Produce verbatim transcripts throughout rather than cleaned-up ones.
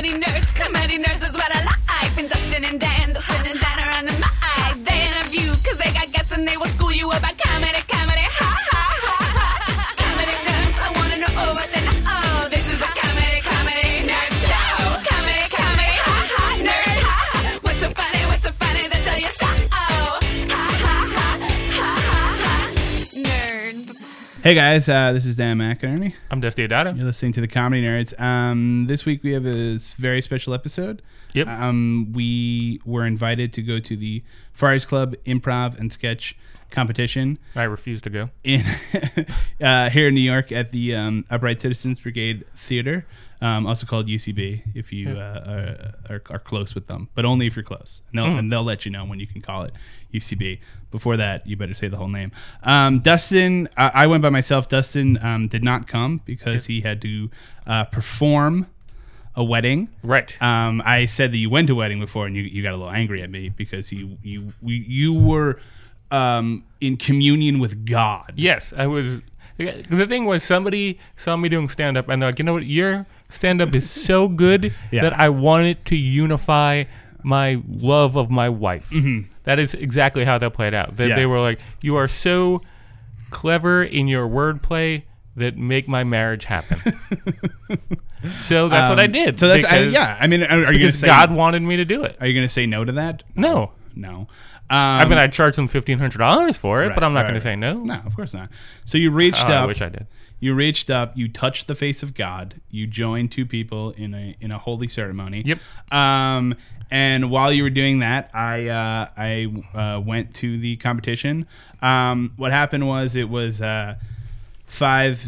Comedy nerds, comedy nerds is what I like. And Dustin and Dan, Dustin and Dan are on the mic. They interview because they got guests and they will school you about comedy, comedy, ha ha ha ha. Comedy nerds, I want to know what they know. This is the Comedy, Comedy Nerd Show. Comedy, comedy, ha ha, nerds, ha ha. What's so funny, what's so funny, they tell you so. Ha ha ha, ha ha ha. Nerds. Hey guys, uh, this is Dan McInerney. I'm Dusty Adado. You're listening to the Comedy Nerds. Um, this week we have a very special episode. Yep. Um, we were invited to go to the Friars Club Improv and Sketch competition I refuse to go. in uh, here in New York at the um, Upright Citizens Brigade Theater, um, also called U C B. If you uh, are, are, are close with them, but only if you're close, and they'll, Mm. and they'll let you know when you can call it U C B. Before that, you better say the whole name. Um, Dustin, I, I went by myself. Dustin um, did not come because he had to uh, perform a wedding. Right. Um, I said that you went to a wedding before, and you, you got a little angry at me because you you you, you were um, in communion with God. Yes, I was. The thing was, somebody saw me doing stand-up, and they're like, you know what, your stand-up is so good Yeah. that I wanted to unify my love of my wife. Mm-hmm. That is exactly how that played out. They, Yeah. they were like, you are so clever in your wordplay that make my marriage happen. So that's what I Um, did. So that's I, because- yeah. I mean, are, are you going to Because say God wanted me to do it. Are you going to say no to that? No. No. Um, I mean, I charged them fifteen hundred dollars for it, right, but I'm not right, going to right. say no. No, of course not. So you reached Oh, up. I wish I did. You reached up. You touched the face of God. You joined two people in a in a holy ceremony. Yep. Um, and while you were doing that, I uh, I uh, went to the competition. Um, what happened was it was uh, five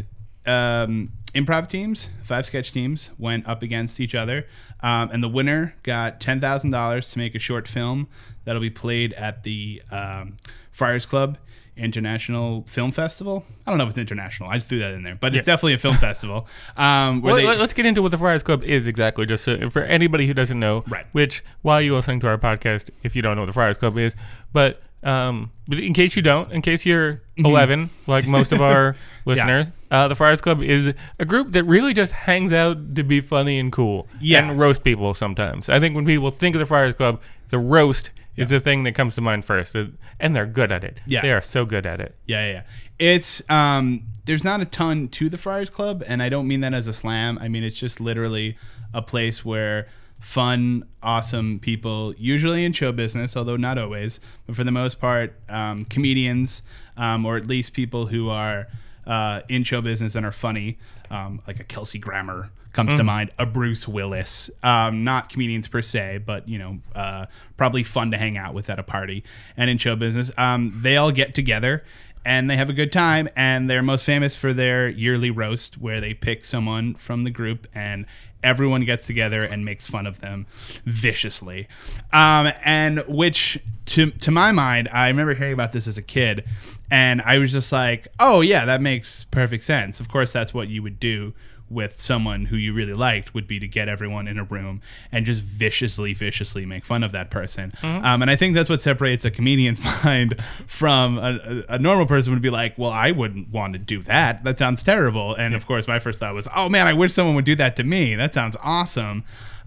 um, improv teams, five sketch teams went up against each other, um, and the winner got ten thousand dollars to make a short film that'll be played at the um, Friars Club International Film Festival. I don't know if it's international. I just threw that in there, but it's Yeah. definitely a film festival. Um, where Well, they, let- let's get into what the Friars Club is exactly, just so, for anybody who doesn't know. Right. Which, while you're listening to our podcast, if you don't know what the Friars Club is, but um, but in case you don't, in case you're eleven, like most of our listeners, uh, the Friars Club is a group that really just hangs out to be funny and cool, Yeah. and roast people sometimes. I think when people think of the Friars Club, the roast is the thing that comes to mind first, and they're good at it. Yeah. They are so good at it. Yeah, yeah, yeah. It's um there's not a ton to the Friars Club, and I don't mean that as a slam. I mean it's just literally a place where fun, awesome people, usually in show business, although not always, but for the most part, um, comedians, um, or at least people who are uh, in show business and are funny, um, like a Kelsey Grammer comes to mind, a Bruce Willis, um, not comedians per se, but you know, uh, probably fun to hang out with at a party and in show business. Um, they all get together and they have a good time, and they're most famous for their yearly roast where they pick someone from the group and everyone gets together and makes fun of them viciously. Um, and which, to to my mind, I remember hearing about this as a kid, and I was just like, oh yeah, that makes perfect sense. Of course, that's what you would do with someone who you really liked, would be to get everyone in a room and just viciously, viciously make fun of that person. Mm-hmm. Um, and I think that's what separates a comedian's mind from a, a, a normal person would be like, well, I wouldn't want to do that. That sounds terrible. And of course, my first thought was, oh man, I wish someone would do that to me. That sounds awesome.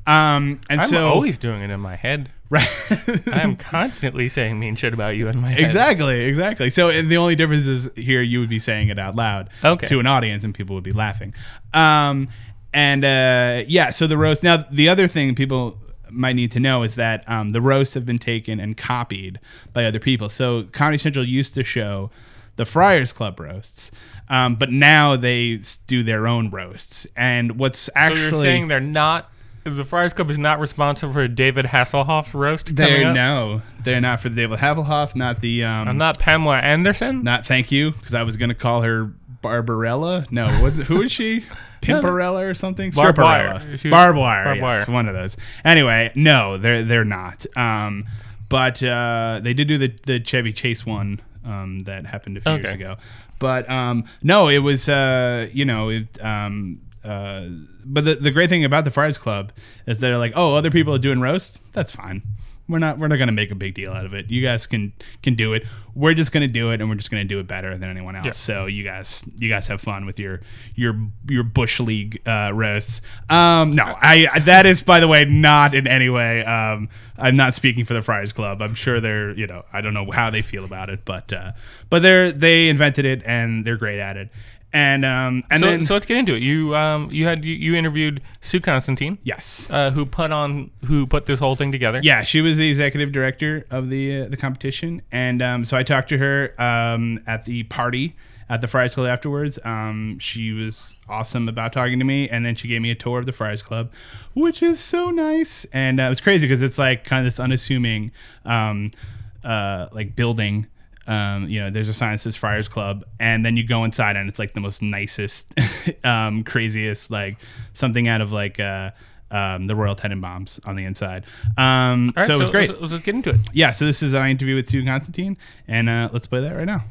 Um, and I'm so always doing it in my head. right. I am constantly saying mean shit about you in my head. Exactly, exactly. So and the only difference is here you would be saying it out loud Okay. to an audience and people would be laughing. Um, and uh, yeah, so the roast. Now, the other thing people might need to know is that um, the roasts have been taken and copied by other people. So Comedy Central used to show the Friars Club roasts, um, but now they s- do their own roasts. And what's So actually... you're saying they're not... The Friars Club is not responsible for David Hasselhoff's roast coming They're up? no, they're not for the David Hasselhoff, not the... Um, I'm not Pamela Anderson? Not thank you, because I was going to call her Barbarella. No, what, who is she? Pimperella or something? Barbed Stripperella. wire. She was- Barbed wire. barbed yes, wire. one of those. Anyway, no, they're they're not. Um, but uh, they did do the the Chevy Chase one um, that happened a few years Okay. ago. But um, no, it was uh, you know it. Um, uh, but the the great thing about the Friars Club is they're like, oh, other people are doing roast. That's fine. we're not we're not gonna make a big deal out of it. You guys can can do it. We're just gonna do it, and we're just gonna do it better than anyone else. Yeah. So you guys you guys have fun with your your your Bush League uh, roasts. Um, no, I that is, by the way, not in any way. Um, I'm not speaking for the Friars Club. I'm sure they're, you know, I don't know how they feel about it, but uh, but they're they invented it and they're great at it. And um and so, then so let's get into it. You um you had you, you interviewed Sue Constantine, yes, uh, who put on who put this whole thing together. yeah, she was the executive director of the uh, the competition, and um so I talked to her um at the party at the Friars Club afterwards. Um, she was awesome about talking to me, and then she gave me a tour of the Friars Club, which is so nice. And uh, it was crazy because it's like kind of this unassuming um uh like building. Um, you know, there's a sign that says Friars Club, and then you go inside, and it's like the most nicest, um, craziest, like something out of like uh, um, the Royal Tenenbaums on the inside. Um, All right, so it was great. Let's, let's get into it. Yeah, so this is an interview with Sue Constantine, and uh, let's play that right now.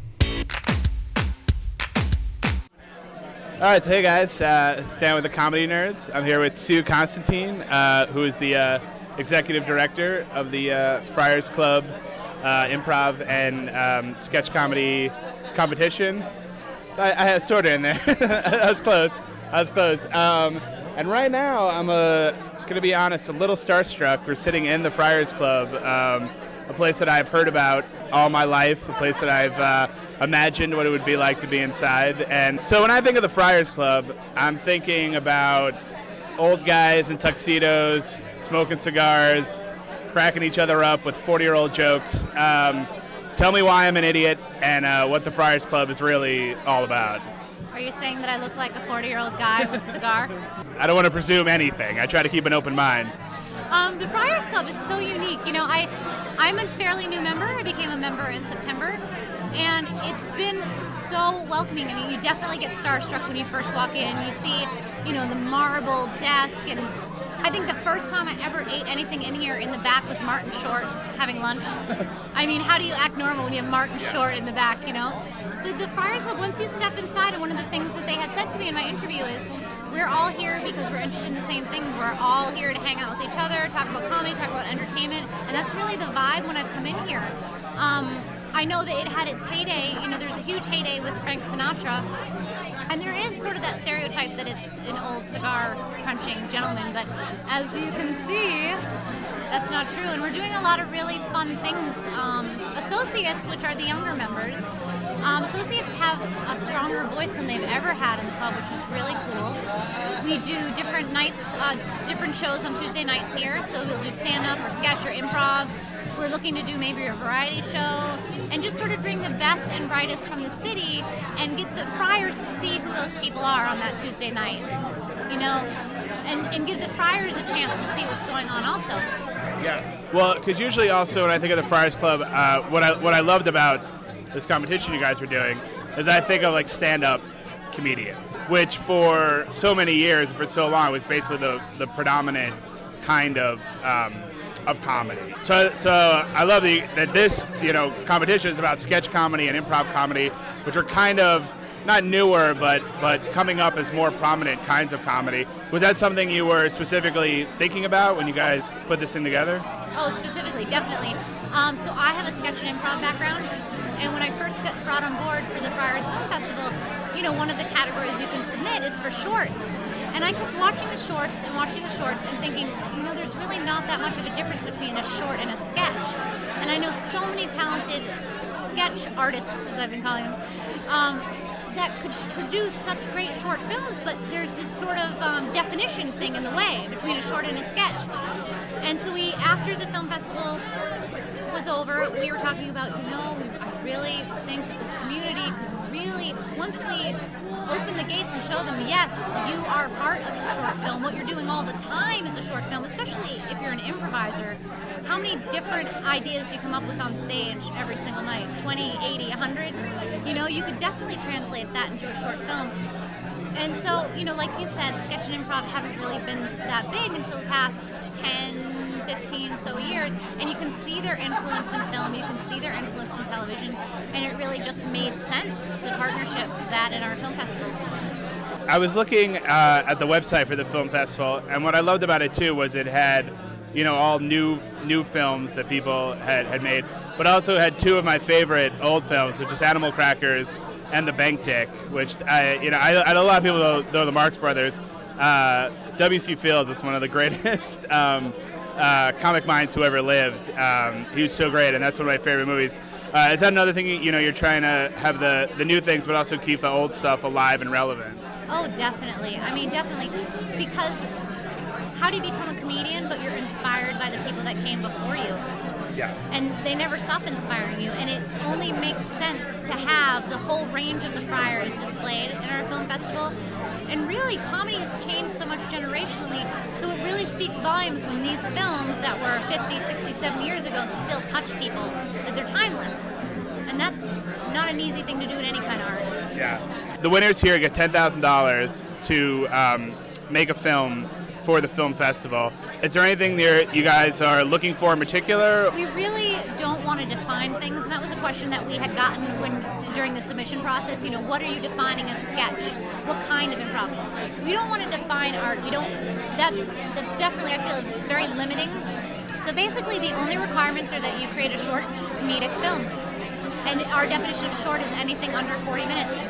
All right, so hey guys, uh, Stan with the Comedy Nerds. I'm here with Sue Constantine, uh, who is the uh, executive director of the uh, Friars Club Uh, improv and um, sketch comedy competition. I, I had sort of in there. I was close. I was close. Um, and right now, I'm uh, going to be honest, a little starstruck. We're sitting in the Friars Club, um, a place that I've heard about all my life, a place that I've uh, imagined what it would be like to be inside. And so when I think of the Friars Club, I'm thinking about old guys in tuxedos, smoking cigars, cracking each other up with forty-year-old jokes. Um, tell me why I'm an idiot and uh, what the Friars Club is really all about. Are you saying that I look like a forty-year-old guy with a cigar? I don't want to presume anything. I try to keep an open mind. Um, the Friars Club is so unique. You know, I, I'm a fairly new member. I became a member in September, and it's been so welcoming. I mean, you definitely get starstruck when you first walk in. You see, you know, the marble desk, and I think the first time I ever ate anything in here in the back was Martin Short having lunch. I mean, how do you act normal when you have Martin Short in the back, you know? But the Friars Club, once you step inside, and one of the things that they had said to me in my interview is, we're all here because we're interested in the same things. We're all here to hang out with each other, talk about comedy, talk about entertainment, and that's really the vibe when I've come in here. Um, I know that it had its heyday. You know, there's a huge heyday with Frank Sinatra. And there is sort of that stereotype that it's an old cigar-crunching gentleman, but as you can see, that's not true. And we're doing a lot of really fun things. Um, associates, which are the younger members, um, associates have a stronger voice than they've ever had in the club, which is really cool. We do different nights, uh, different shows on Tuesday nights here, so we'll do stand-up or sketch or improv. We're looking to do maybe a variety show and just sort of bring the best and brightest from the city and get the Friars to see who those people are on that Tuesday night, you know, and, and give the Friars a chance to see what's going on also. Yeah, well, because usually also when I think of the Friars Club, uh, what I what I loved about this competition you guys were doing is I think of like stand-up comedians, which for so many years, for so long, was basically the, the predominant kind of um, of comedy. So, so I love the, that this, you know, competition is about sketch comedy and improv comedy, which are kind of not newer, but but coming up as more prominent kinds of comedy. Was that something you were specifically thinking about when you guys put this thing together? Oh, specifically, definitely. Um, so I have a sketch and improv background, and when I first got brought on board for the Friars Film Festival, you know, one of the categories you can submit is for shorts. And I kept watching the shorts and watching the shorts and thinking, you know, there's really not that much of a difference between a short and a sketch. And I know so many talented sketch artists, as I've been calling them, um, that could produce such great short films, but there's this sort of um, definition thing in the way between a short and a sketch. And so we, after the film festival was over, we were talking about, you know, we, I really think that this community could really, once we open the gates and show them, yes, you are part of the short film, what you're doing all the time is a short film, especially if you're an improviser. How many different ideas do you come up with on stage every single night? twenty, eighty, one hundred? You know, you could definitely translate that into a short film. And so, you know, like you said, sketch and improv haven't really been that big until the past ten, fifteen so years, and you can see their influence in film, you can see their influence in television, and it really just made sense, the partnership of that and our film festival. I was looking uh, at the website for the film festival, and what I loved about it too was it had, you know, all new new films that people had, had made, but also had two of my favorite old films, which is Animal Crackers and The Bank Dick, which I, you know, I, I know a lot of people know, know the Marx Brothers. Uh, W C Fields is one of the greatest um, uh, comic minds who ever lived. Um, he was so great, and that's one of my favorite movies. Uh, is that another thing, you know, you're trying to have the, the new things, but also keep the old stuff alive and relevant? Oh, definitely. I mean, definitely. Because how do you become a comedian, but you're inspired by the people that came before you? Yeah. And they never stop inspiring you. And it only makes sense to have the whole range of the Friars displayed in our film festival. And really, comedy has changed so much generationally, so it really speaks volumes when these films that were fifty, sixty, seventy years ago still touch people, that they're timeless. And that's not an easy thing to do in any kind of art. Yeah. The winners here get ten thousand dollars to um, make a film for the film festival. Is there anything there you guys are looking for in particular? We really don't want to define things, and that was a question that we had gotten when during the submission process. You know, what are you defining as sketch? What kind of improv? We don't want to define art. We don't. That's that's definitely, I feel it's very limiting. So basically, the only requirements are that you create a short comedic film, and our definition of short is anything under forty minutes.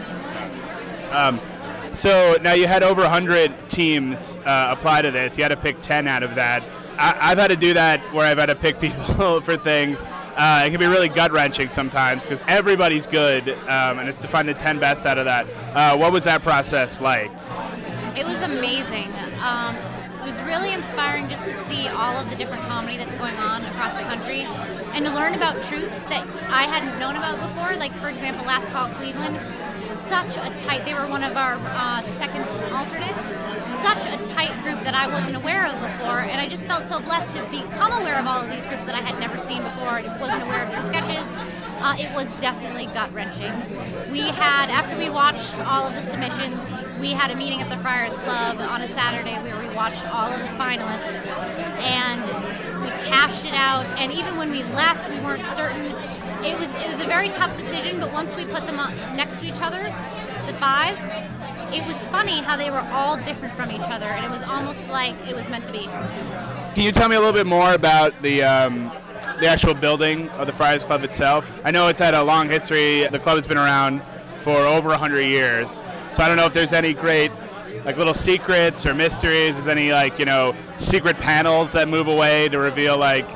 Um, So now you had over one hundred teams uh, apply to this. You had to pick ten out of that. I, I've had to do that where I've had to pick people for things. Uh, it can be really gut-wrenching sometimes because everybody's good, um, and it's to find the ten best out of that. Uh, what was that process like? It was amazing. Um, it was really inspiring just to see all of the different comedy that's going on across the country and to learn about troops that I hadn't known about before. Like, for example, Last Call Cleveland. Such a tight, they were one of our uh, second alternates, such a tight group that I wasn't aware of before, and I just felt so blessed to become aware of all of these groups that I had never seen before, and wasn't aware of their sketches. Uh, it was definitely gut-wrenching. We had, after we watched all of the submissions, we had a meeting at the Friars Club on a Saturday where we watched all of the finalists, and we hashed it out, and even when we left, we weren't certain. It was it was a very tough decision, but once we put them next to each other, the five, it was funny how they were all different from each other, and it was almost like it was meant to be. Can you tell me a little bit more about the um, the actual building of the Friars Club itself? I know it's had a long history. The club has been around for over one hundred years, so I don't know if there's any great like little secrets or mysteries. Is any like you know secret panels that move away to reveal like?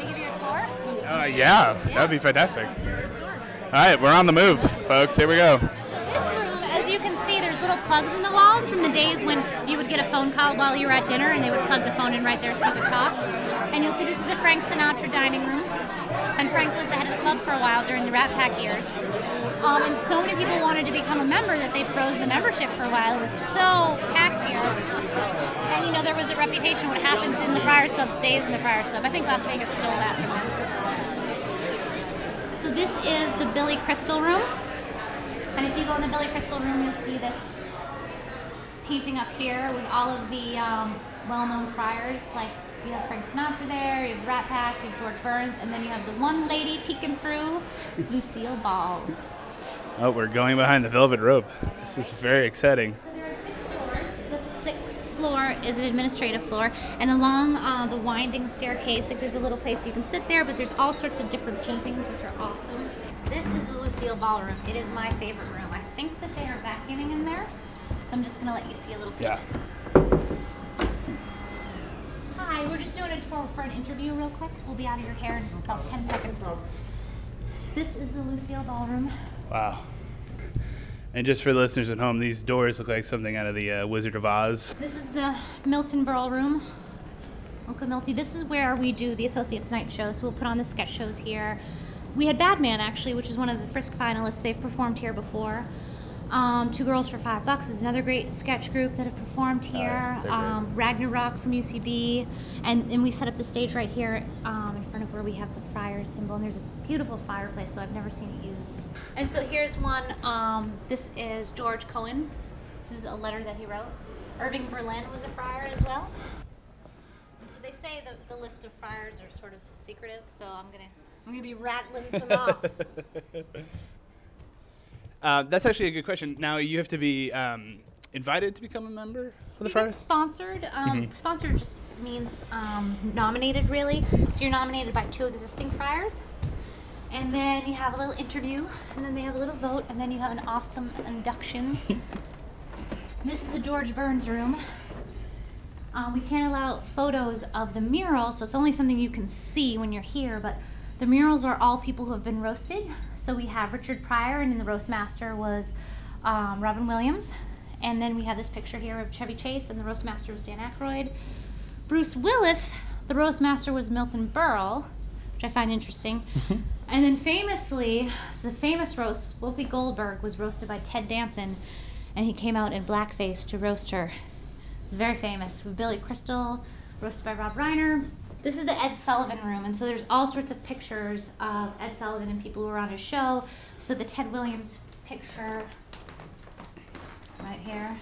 Uh, yeah, that would be fantastic. All right, we're on the move, folks. Here we go. So this room, as you can see, there's little plugs in the walls from the days when you would get a phone call while you were at dinner, and they would plug the phone in right there so you could talk. And you'll see this is the Frank Sinatra dining room. And Frank was the head of the club for a while during the Rat Pack years. Um, and so many people wanted to become a member that they froze the membership for a while. It was so packed here. And, you know, there was a reputation. What happens in the Friars Club stays in the Friars Club. I think Las Vegas stole that from them. So this is the Billy Crystal room, and if you go in the Billy Crystal room, you'll see this painting up here with all of the um, well-known friars. Like you have Frank Sinatra there, you have Rat Pack, you have George Burns, and then you have the one lady peeking through, Lucille Ball. Oh, we're going behind the velvet rope. This is very exciting. So there are six floors. The sixth floor is an administrative floor, and along uh, the winding staircase, like there's a little place you can sit there, but there's all sorts of different paintings, which are awesome. This is the Lucille Ball room. It is my favorite room. I think that they are vacuuming in there, so I'm just going to let you see a little peek. Yeah. Hi, we're just doing a tour for an interview real quick. We'll be out of your hair in about ten seconds. This is the Lucille Ball room. Wow. And just for the listeners at home, these doors look like something out of the uh, Wizard of Oz. This is the Milton Berle room. Uncle Milty. This is where we do the Associates Night show, so we'll put on the sketch shows here. We had Badman, actually, which is one of the Frisk finalists. They've performed here before. Um, Two Girls for Five Bucks is another great sketch group that have performed here. Uh, um, Ragnarok from U C B. And, and we set up the stage right here um, in front of where we have the Friars symbol. And there's a beautiful fireplace, though I've never seen it used. And so here's one. Um, this is George Cohen. This is a letter that he wrote. Irving Berlin was a friar as well. And so they say the, the list of friars are sort of secretive, so I'm gonna I'm gonna be rattling some off. Uh, that's actually a good question. Now you have to be, um, invited to become a member of the We've been Friars? sponsored. Um, Mm-hmm. Sponsored just means um, nominated, really. So you're nominated by two existing friars, and then you have a little interview, and then they have a little vote, and then you have an awesome induction. This is the George Burns room. Um, we can't allow photos of the mural, so it's only something you can see when you're here, but the murals are all people who have been roasted. So we have Richard Pryor, and then the roast master was um, Robin Williams. And then we have this picture here of Chevy Chase, and the roast master was Dan Aykroyd. Bruce Willis, the roast master was Milton Berle, which I find interesting. And then famously, so the famous roast, Whoopi Goldberg was roasted by Ted Danson, and he came out in blackface to roast her. It's very famous. With Billy Crystal, roasted by Rob Reiner. This is the Ed Sullivan room, and so there's all sorts of pictures of Ed Sullivan and people who were on his show. So the Ted Williams picture right here.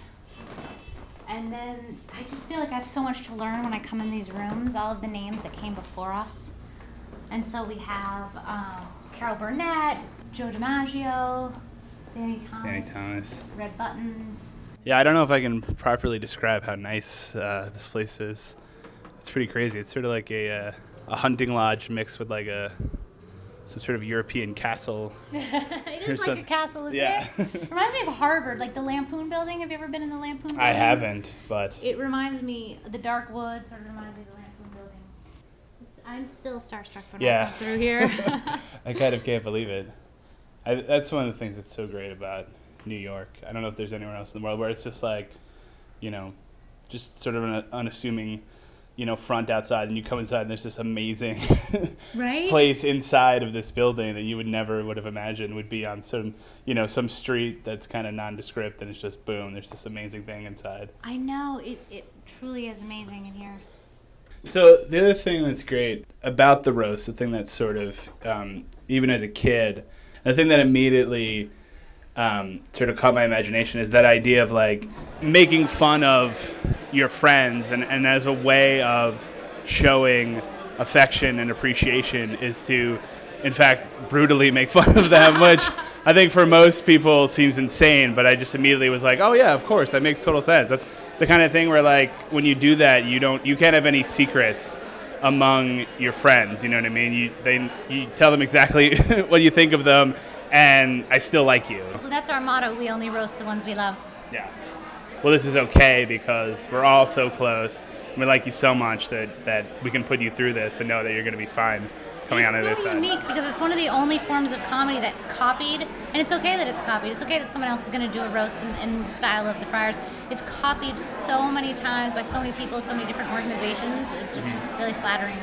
And then I just feel like I have so much to learn when I come in these rooms, all of the names that came before us. And so we have um, Carol Burnett, Joe DiMaggio, Danny Thomas, Danny Thomas. Red Buttons. Yeah, I don't know if I can properly describe how nice uh, this place is. It's pretty crazy. It's sort of like a uh, a hunting lodge mixed with like a some sort of European castle. It Or is like some- a castle, isn't yeah. it? Reminds me of Harvard, like the Lampoon Building. Have you ever been in the Lampoon Building? I haven't, but It reminds me, the Dark Woods sort of reminds me of the Lampoon Building. It's, I'm still starstruck when Yeah. I come through here. I kind of can't believe it. I, that's one of the things that's so great about New York. I don't know if there's anywhere else in the world where it's just like, you know, just sort of an unassuming, you know, front outside, and you come inside and there's this amazing Right? place inside of this building that you would never would have imagined would be on some, you know, some street that's kind of nondescript, and it's just boom, there's this amazing thing inside. I know, it, it truly is amazing in here. So the other thing that's great about the roast, the thing that's sort of, um, even as a kid, the thing that immediately um, sort of caught my imagination is that idea of like making fun of your friends, and, and as a way of showing affection and appreciation is to, in fact, brutally make fun of them, which I think for most people seems insane, but I just immediately was like, oh yeah, of course, that makes total sense. That's the kind of thing where like when you do that, you don't, you can't have any secrets among your friends, you know what I mean? You they you tell them exactly what you think of them, and I still like you. Well, that's our motto. We only roast the ones we love. Yeah. Well, this is okay because we're all so close, and we like you so much that, that we can put you through this and know that you're going to be fine coming out of this It's so side. unique because it's one of the only forms of comedy that's copied, and it's okay that it's copied. It's okay that someone else is going to do a roast in, in the style of the Friars. It's copied so many times by so many people, so many different organizations. It's just Mm-hmm. really flattering.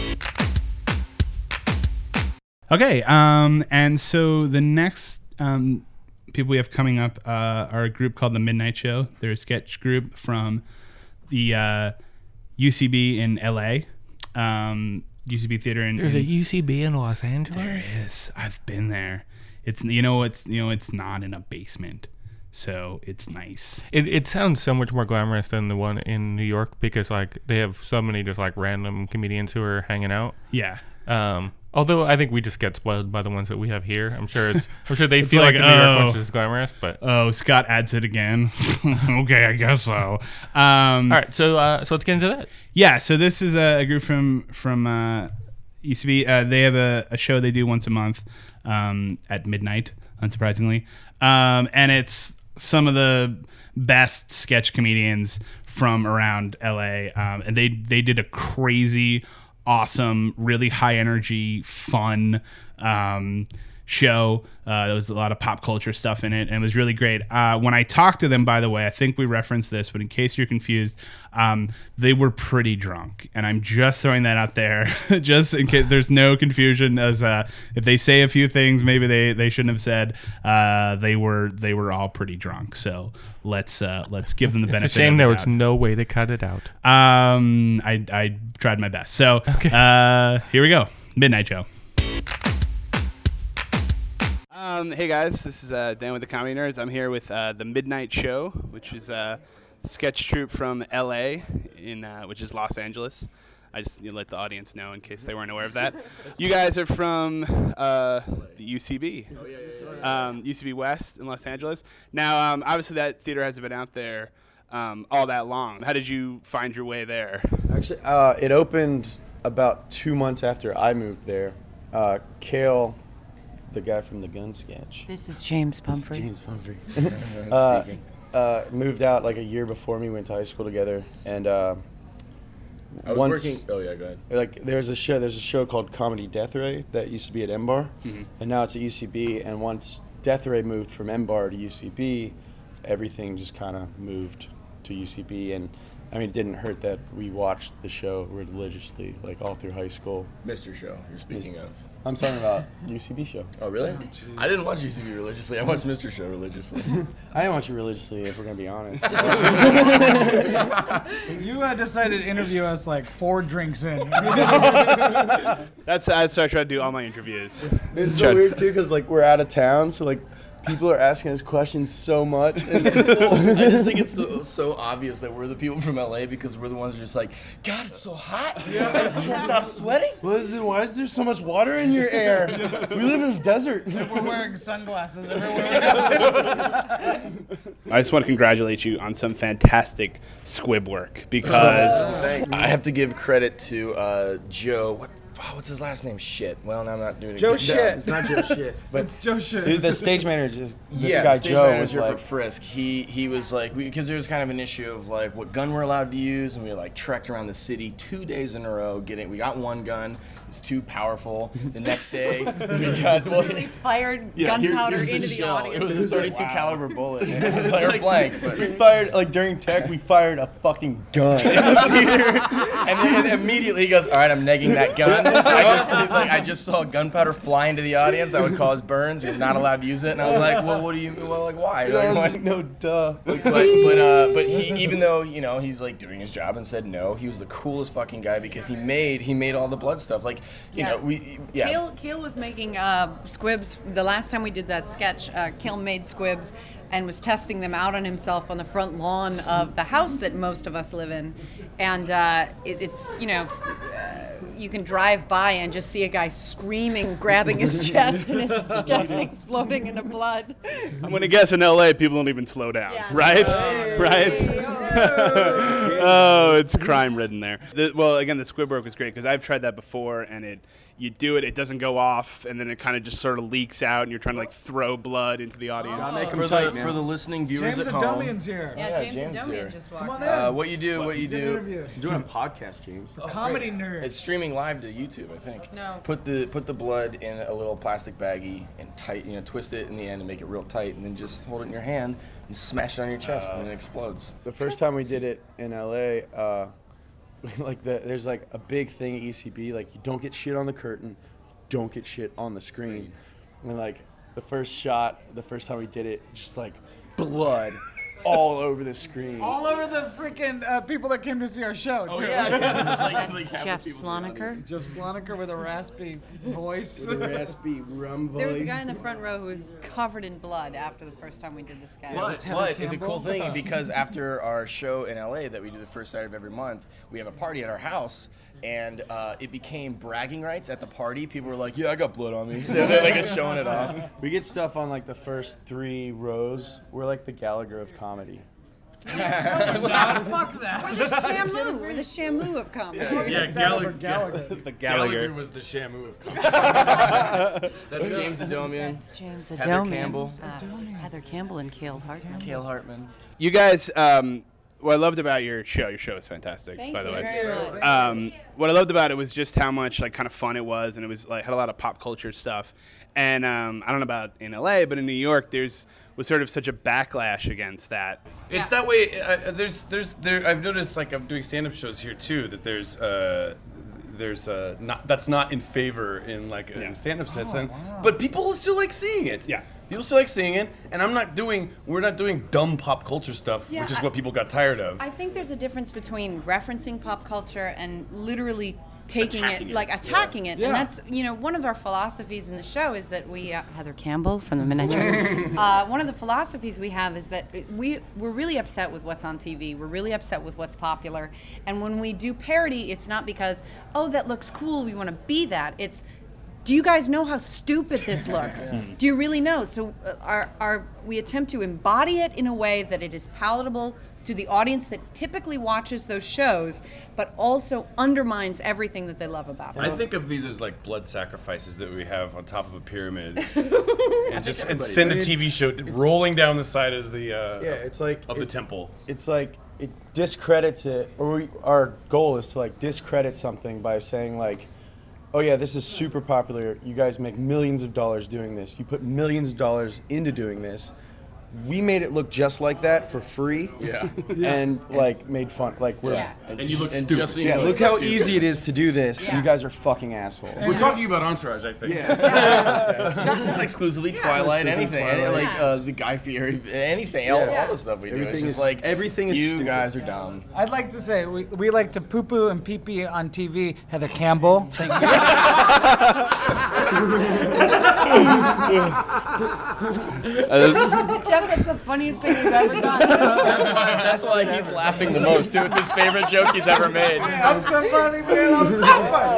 Okay, um, and so the next um, people we have coming up uh, are a group called The Midnight Show. They're a sketch group from the uh, U C B in L A. Um, U C B Theater in There's in, a U C B in Los Angeles. There is. I've been there. It's you know it's you know it's not in a basement, so it's nice. It it sounds so much more glamorous than the one in New York because like they have so many just like random comedians who are hanging out. Yeah. Um, although I think we just get spoiled by the ones that we have here. I'm sure it's I'm sure they It's feel like, like, the New York oh. ones is glamorous, but Oh, Scott adds it again. Okay, I guess so. Um, all right. So uh, so let's get into that. Yeah, so this is a, a group from from uh, U C B. Uh, they have a, a show they do once a month um, at midnight, unsurprisingly, um, and it's some of the best sketch comedians from around L A. Um, and they they did a crazy, awesome, really high energy, fun um, show. Uh, there was a lot of pop culture stuff in it, and it was really great. Uh, when I talked to them, by the way, I think we referenced this, but in case you're confused, um, they were pretty drunk, and I'm just throwing that out there, just in case there's no confusion. As uh, if they say a few things, maybe they, they shouldn't have said. Uh, they were they were all pretty drunk, so let's uh, let's give them the benefit. It's a shame of the there was doubt. no way to cut it out. Um, I I tried my best. So uh, here we go, Midnight Show. Um, hey guys, this is uh, Dan with the Comedy Nerds. I'm here with uh, the Midnight Show, which is a sketch troupe from L A, in uh, which is Los Angeles. I just you know, let the audience know in case they weren't aware of that. You guys are from uh, the U C B, oh, yeah, yeah, yeah. Um, U C B West in Los Angeles. Now, um, obviously, that theater hasn't been out there um, all that long. How did you find your way there? Actually, uh, it opened about two months after I moved there. Uh, Kale, the guy from the Gun Sketch. This is James Pumphrey. James Pumphrey. uh, uh, moved out like a year before me. Went to high school together, and uh, I was once, working. Oh yeah, go ahead. Like there's a show. There's a show called Comedy Death Ray that used to be at M Bar, mm-hmm. and now it's at U C B. And once Death Ray moved from M Bar to U C B, everything just kind of moved to U C B. And I mean, it didn't hurt that we watched the show religiously, like all through high school. Mister Show, you're speaking of. I'm talking about U C B Show. Oh, really? Oh, I didn't watch U C B religiously. I watched Mister Show religiously. I didn't watch it religiously, if we're going to be honest. You uh, decided to interview us like four drinks in. That's, that's how I try to do all my interviews. It's so weird, too, because like, we're out of town, so like, people are asking us questions so much. And well, I just think it's so, so obvious that we're the people from L A because we're the ones who are just like, God, it's so hot. Yeah. I just can't stop sweating. What is it? Why is there so much water in your air? We live in the desert. And we're wearing sunglasses everywhere. I just want to congratulate you on some fantastic squib work because I have to give credit to uh, Joe. What? Oh, what's his last name? Shit. Well, now I'm not doing it. Joe again. Shit. No, it's not Joe Shit. But it's Joe Shit. The stage manager, this yeah, guy the stage Joe, manager was like, for Frisk. He he was like, because there was kind of an issue of like what gun we're allowed to use, and we like trekked around the city two days in a row. Getting we got one gun. It was too powerful. The next day we got well, really fired yeah, gunpowder here, into the, the audience. It was a thirty-two wow. caliber bullet. It was like, like blank. But. We fired like during tech. We fired a fucking gun. and then and immediately he goes, "All right, I'm negging that gun." I just, he's like, I just saw gunpowder fly into the audience that would cause burns. You're not allowed to use it. And I was like, well, what do you mean? Well, like, why? Like, like, like, no, duh. But but uh, but he, even though you know he's like doing his job and said no, he was the coolest fucking guy because he made he made all the blood stuff. Like you yeah. know we yeah. Kale, Kale was making uh, squibs. The last time we did that sketch, uh, Kale made squibs and was testing them out on himself on the front lawn of the house that most of us live in. And uh, it, it's, you know, uh, you can drive by and just see a guy screaming, grabbing his chest, and his chest exploding into blood. I'm going to guess in L A people don't even slow down, yeah. right? Hey. Right? Oh, it's crime-ridden there. The, well, again, the squib work was great because I've tried that before, and it you do it, it doesn't go off, and then it kind of just sort of leaks out, and you're trying to like throw blood into the audience. Oh. Make for, tight, the, for the listening viewers James at home. James Adomian's here. Yeah, yeah James, James Adomian just walked. Come on in. Uh, what you do, what, what you do. You're doing a podcast, James. Oh, comedy nerd. It's streaming live to YouTube, I think. No. Put the put the blood in a little plastic baggie and tight, you know, twist it in the end and make it real tight, and then just hold it in your hand and smash it on your chest, uh, and then it explodes. The first time we did it in L A, uh, like the, there's like a big thing at U C B, like you don't get shit on the curtain, don't get shit on the screen. screen. And like the first shot, the first time we did it, just like blood all over the screen. All over the freaking uh, people that came to see our show. Oh too. yeah, like, That's like Jeff Slonaker. Jeff Slonaker with a raspy voice. With a raspy rum voice. There was a guy in the front row who was covered in blood after the first time we did this guy. But, but the cool thing, because after our show in L A that we do the first Saturday of every month, we have a party at our house. And uh, it became bragging rights at the party. People were like, "Yeah, I got blood on me." They're like just showing it off. We get stuff on like the first three rows. We're like the Gallagher of comedy. Fuck that. We're the Shamu. We're the Shamu of comedy. Yeah, yeah Gallagher. Gallagher. The Gallagher. Gallagher was the Shamu of comedy. That's James Adomian. That's James Adomian. Heather Campbell. Uh, Heather Campbell and Cale Hartman. Cale Hartman. You guys, um, what I loved about your show, your show is fantastic, Thank by the you way. very much. Um, what I loved about it was just how much like kind of fun it was, and it was like had a lot of pop culture stuff. And um, I don't know about in L A, but in New York, there's was sort of such a backlash against that. It's yeah. that way. Uh, there's, there's, there. I've noticed, like, I'm doing stand-up shows here too, that there's, uh, there's, uh, not that's not in favor in like yeah. in stand-up sets, oh, and wow. but people still like seeing it. Yeah. People still like seeing it, and I'm not doing. We're not doing dumb pop culture stuff, yeah, which is I, what people got tired of. I think there's a difference between referencing pop culture and literally taking Attacking it, it. like attacking it. Yeah. And that's, you know, one of our philosophies in the show is that we, uh, Heather Campbell from the Midnight Show, uh, one of the philosophies we have is that we, we're really upset with what's on T V. We're really upset with what's popular. And when we do parody, it's not because, oh, that looks cool, we want to be that. It's, do you guys know how stupid this looks? Do you really know? So uh, our, our, we attempt to embody it in a way that it is palatable to the audience that typically watches those shows, but also undermines everything that they love about it. I think of these as like blood sacrifices that we have on top of a pyramid, and just and send a T V show rolling down the side of the uh, Yeah, it's like of the it's- temple. It's like it discredits it, or we, our goal is to like discredit something by saying like, oh yeah, this is super popular. You guys make millions of dollars doing this. You put millions of dollars into doing this. We made it look just like that for free. Yeah. And like made fun. Like we're. Yeah. And you look And stupid. just so you Yeah, know, look it's how stupid. easy it is to do this. Yeah. You guys are fucking assholes. We're talking about Entourage, I think. not, not exclusively Twilight, Exclusively anything, Twilight. Any- like Yeah. uh, the Guy Fieri, anything, all, Yeah. all the stuff we do. Everything it's just is- like everything is you stupid. guys are dumb. I'd like to say we, we like to poo poo and pee pee on T V. Heather Campbell, thank you. Jeff, that's the funniest thing we've ever done. That's why he's laughing the most too. It's his favorite joke he's ever made. I'm so funny, man. I'm so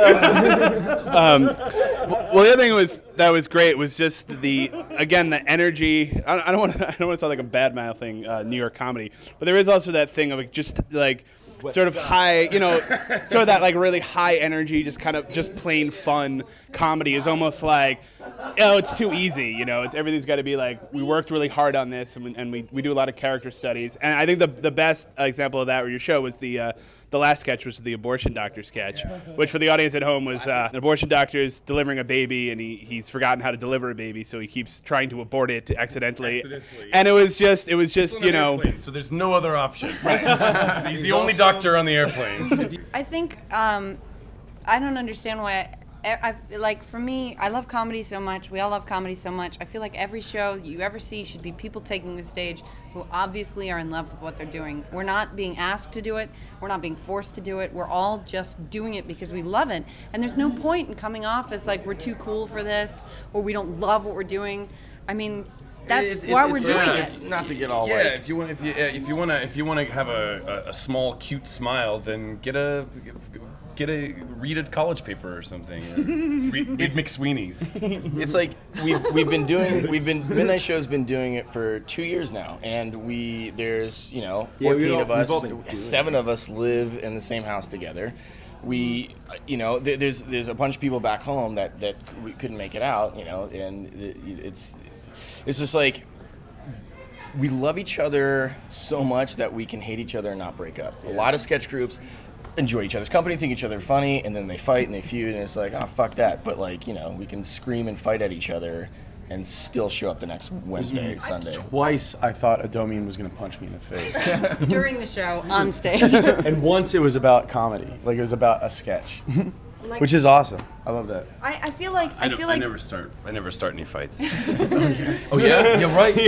funny. Um, well, the other thing was that was great was just the again the energy. I, I don't want to. I don't want to sound like I'm bad mouthing uh, New York comedy, but there is also that thing of like, just like sort of high, you know, sort of that like really high energy, just kind of just plain fun comedy is almost like, oh, it's too easy, you know. It's, everything's got to be like we worked really hard on this, and we, and we, we do a lot of character studies. And I think the the best example of that with your show was the. Uh, The last sketch was the abortion doctor sketch, which for the audience at home was uh, an abortion doctor is delivering a baby and he, he's forgotten how to deliver a baby, so he keeps trying to abort it accidentally. Accidentally. And it was just, it was just, On you an know, airplane, so there's no other option. Right. He's the only doctor on the airplane. I think um, I don't understand why. I, I like for me, I love comedy so much. We all love comedy so much. I feel like every show you ever see should be people taking the stage who obviously are in love with what they're doing. We're not being asked to do it. We're not being forced to do it. We're all just doing it because we love it. And there's no point in coming off as like we're too cool for this or we don't love what we're doing. I mean, that's It's- it's- why it's we're not- doing it's it. not to get all Yeah, like. if you want, if you uh, if you want to, if you want to have a, a, a small, cute smile, then get a get a read a college paper or something. Or read, read McSweeney's. It's like we've we've been doing we've been Midnight Show's been doing it for two years now, and we there's you know Yeah, we've fourteen all- of us, we've all been doing seven of us live in the same house together. We, uh, you know, there, there's there's a bunch of people back home that that c- we couldn't make it out, you know, and it, it's it's just like we love each other so much that we can hate each other and not break up. A lot of sketch groups enjoy each other's company, think each other are funny, and then they fight and they feud, and it's like, oh, fuck that. But, like, you know, we can scream and fight at each other and still show up the next Wednesday, Sunday. Twice I thought Adomian was going to punch me in the face. During the show, on stage. And once it was about comedy. Like it was about a sketch. Which is awesome. I love that. I, I feel like I, I, don't- feel I like never start. I never start any fights. Oh yeah, yeah, right.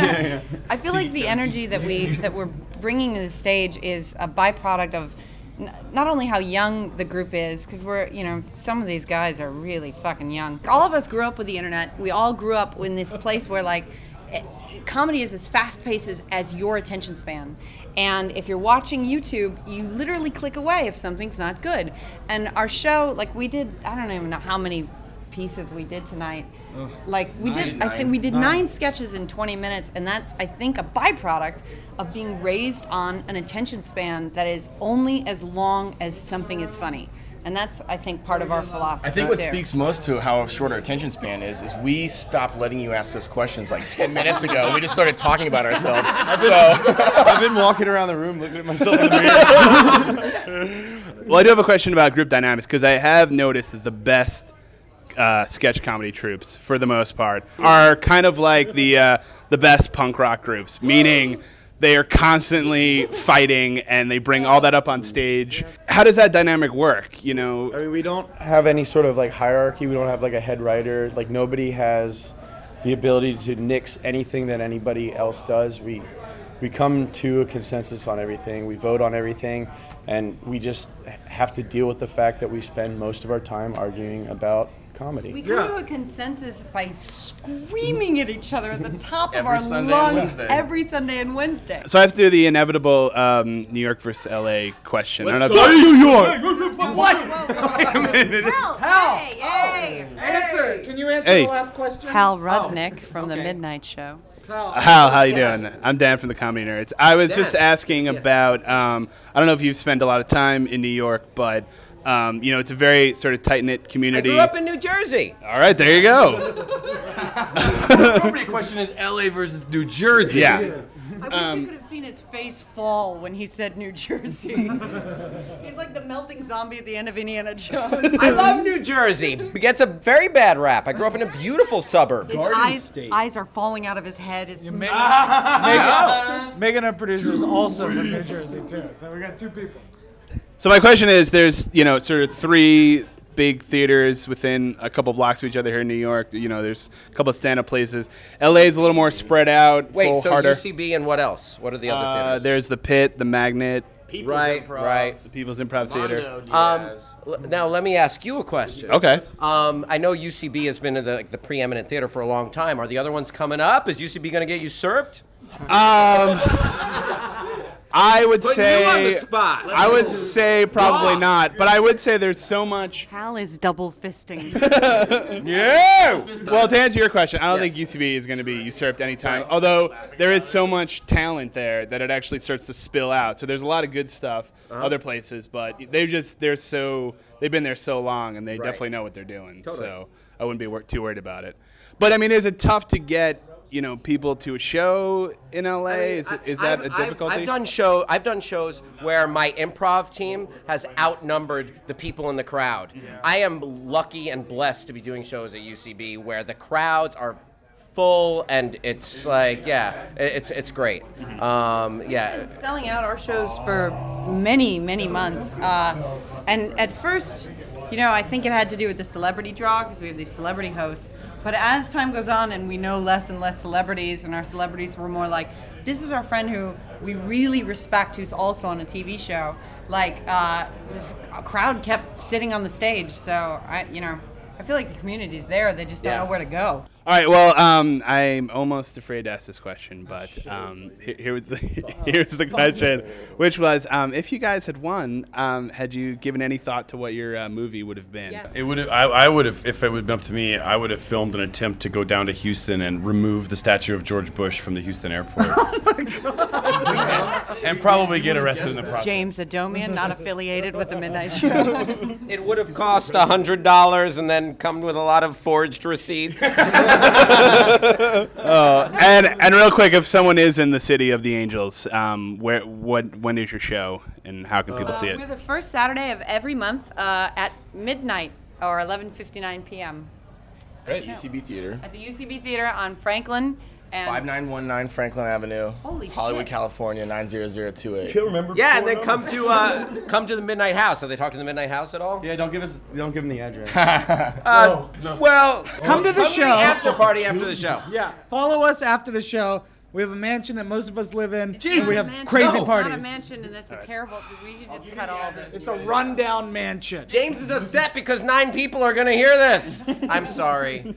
I feel like the energy that we that we're bringing to the stage is a byproduct of n- not only how young the group is, because we're you know some of these guys are really fucking young. All of us grew up with the internet. We all grew up in this place where like eh, comedy is as fast paced as, as your attention span. And if you're watching YouTube, you literally click away if something's not good. And our show, like we did, I don't even know how many pieces we did tonight. Like we did, Nine. I think we did nine sketches in twenty minutes, and that's I think a byproduct of being raised on an attention span that is only as long as something is funny. And that's, I think, part of our philosophy. I think what too. speaks most to how short our attention span is, is we stopped letting you ask us questions like ten minutes ago. We just started talking about ourselves. So I've been walking around the room looking at myself in the mirror. well, I do have a question about group dynamics because I have noticed that the best uh, sketch comedy troupes, for the most part, are kind of like the uh, the best punk rock groups, meaning they are constantly fighting and they bring all that up on stage. How does that dynamic work? You know, I mean, we don't have any sort of like hierarchy. We don't have like a head writer. Like nobody has the ability to nix anything that anybody else does. We we come to a consensus on everything. We vote on everything, and we just have to deal with the fact that we spend most of our time arguing about comedy. We come to a consensus by screaming at each other at the top of Every our Sunday and lungs Wednesday. every Sunday and Wednesday. So I have to do the inevitable um, New York versus L A question. I don't know What's if New York? What? Hal, Hal. hey, hey, Answer. Can you answer Hey. the last question? Hal Rudnick from The okay. Midnight Show. Hal. Hal, how you Yes. doing? I'm Dan from the Comedy Nerds. I was just Dan. asking about. Um, I don't know if you've spent a lot of time in New York, but um, you know it's a very sort of tight knit I community. grew up in New Jersey. All right, there you go. The appropriate question is L A versus New Jersey. Yeah. I wish you could have seen his face fall when he said New Jersey. He's like the melting zombie at the end of Indiana Jones. I love New Jersey. It gets a very bad rap. I grew up in a beautiful suburb. His eyes, eyes are falling out of his head. His Megan, Megan, Megan, our producer, is also from New Jersey too. So we got two people. So my question is, there's you know sort of three big theaters within a couple blocks of each other here in New York. You know, there's a couple of stand-up places. L A is a little more spread out. It's a Wait, little so harder. U C B and what else? What are the other Uh, theaters? there's the Pit, the Magnet, Right, right. the People's Improv Theater. Um, l- now let me ask you a question. Okay. Um, I know U C B has been in the, like, the preeminent theater for a long time. Are the other ones coming up? Is U C B going to get usurped? Um, I would Putting say you on the spot. I would say probably Wrong. not, but I would say there's so much. Hal is double fisting. Yeah. Well, to answer your question, I don't Yes. think U C B is going to be usurped anytime. Although there is so much talent there that it actually starts to spill out. So there's a lot of good stuff Uh-huh. other places, but they just they're so they've been there so long and they Right. definitely know what they're doing. Totally. So I wouldn't be wor- too worried about it. But I mean, is it tough to get you know people to a show in L A? I mean, is it, I- is that I've- a I've- difficulty? I've, done show. I've done shows where my improv team has outnumbered the people in the crowd. I am lucky and blessed to be doing shows at U C B where the crowds are full and it's like, yeah, it- it's it's great. Um, yeah. Selling out our shows for many, many months. Uh, and at first, you know, I think it had to do with the celebrity draw because we have these celebrity hosts. But as time goes on and we know less and less celebrities, and our celebrities were more like, this is our friend who we really respect who's also on a T V show. Like, uh, a crowd kept sitting on the stage. So, I, you know, I feel like the community's there. They just don't Yeah. know where to go. All right. Well, um, I'm almost afraid to ask this question, but um, here, here was the here's the question, which was, um, if you guys had won, um, had you given any thought to what your uh, movie would have been? Yeah. It would. I, I would have, if it would have been up to me, I would have filmed an attempt to go down to Houston and remove the statue of George Bush from the Houston airport. Oh my god! And probably get arrested in the process. James Adomian, not affiliated with the Midnight Show. It would have cost a hundred dollars and then come with a lot of forged receipts. Oh, and and real quick, if someone is in the City of the Angels, um, where what when is your show and how can people see Uh, it? we're the first Saturday of every month uh, at midnight or eleven fifty-nine p.m. Right, U C B Theater. at the U C B Theater on Franklin and five nine one nine Franklin Avenue, Holy Hollywood, shit. California, nine zero zero two eight. remember? Yeah, and then come to uh, come to the Midnight House. Have they talked to the Midnight House at all? Yeah, don't give us, don't give them the address. Uh, Well, Come to the come show. after party after the show. Yeah, follow us after the show. We have a mansion that most of us live in. It's And not we a have mansion. crazy It's parties. not a mansion, and that's a terrible. We could just cut all this. It's a rundown mansion. James is upset because nine people are going to hear this. I'm sorry.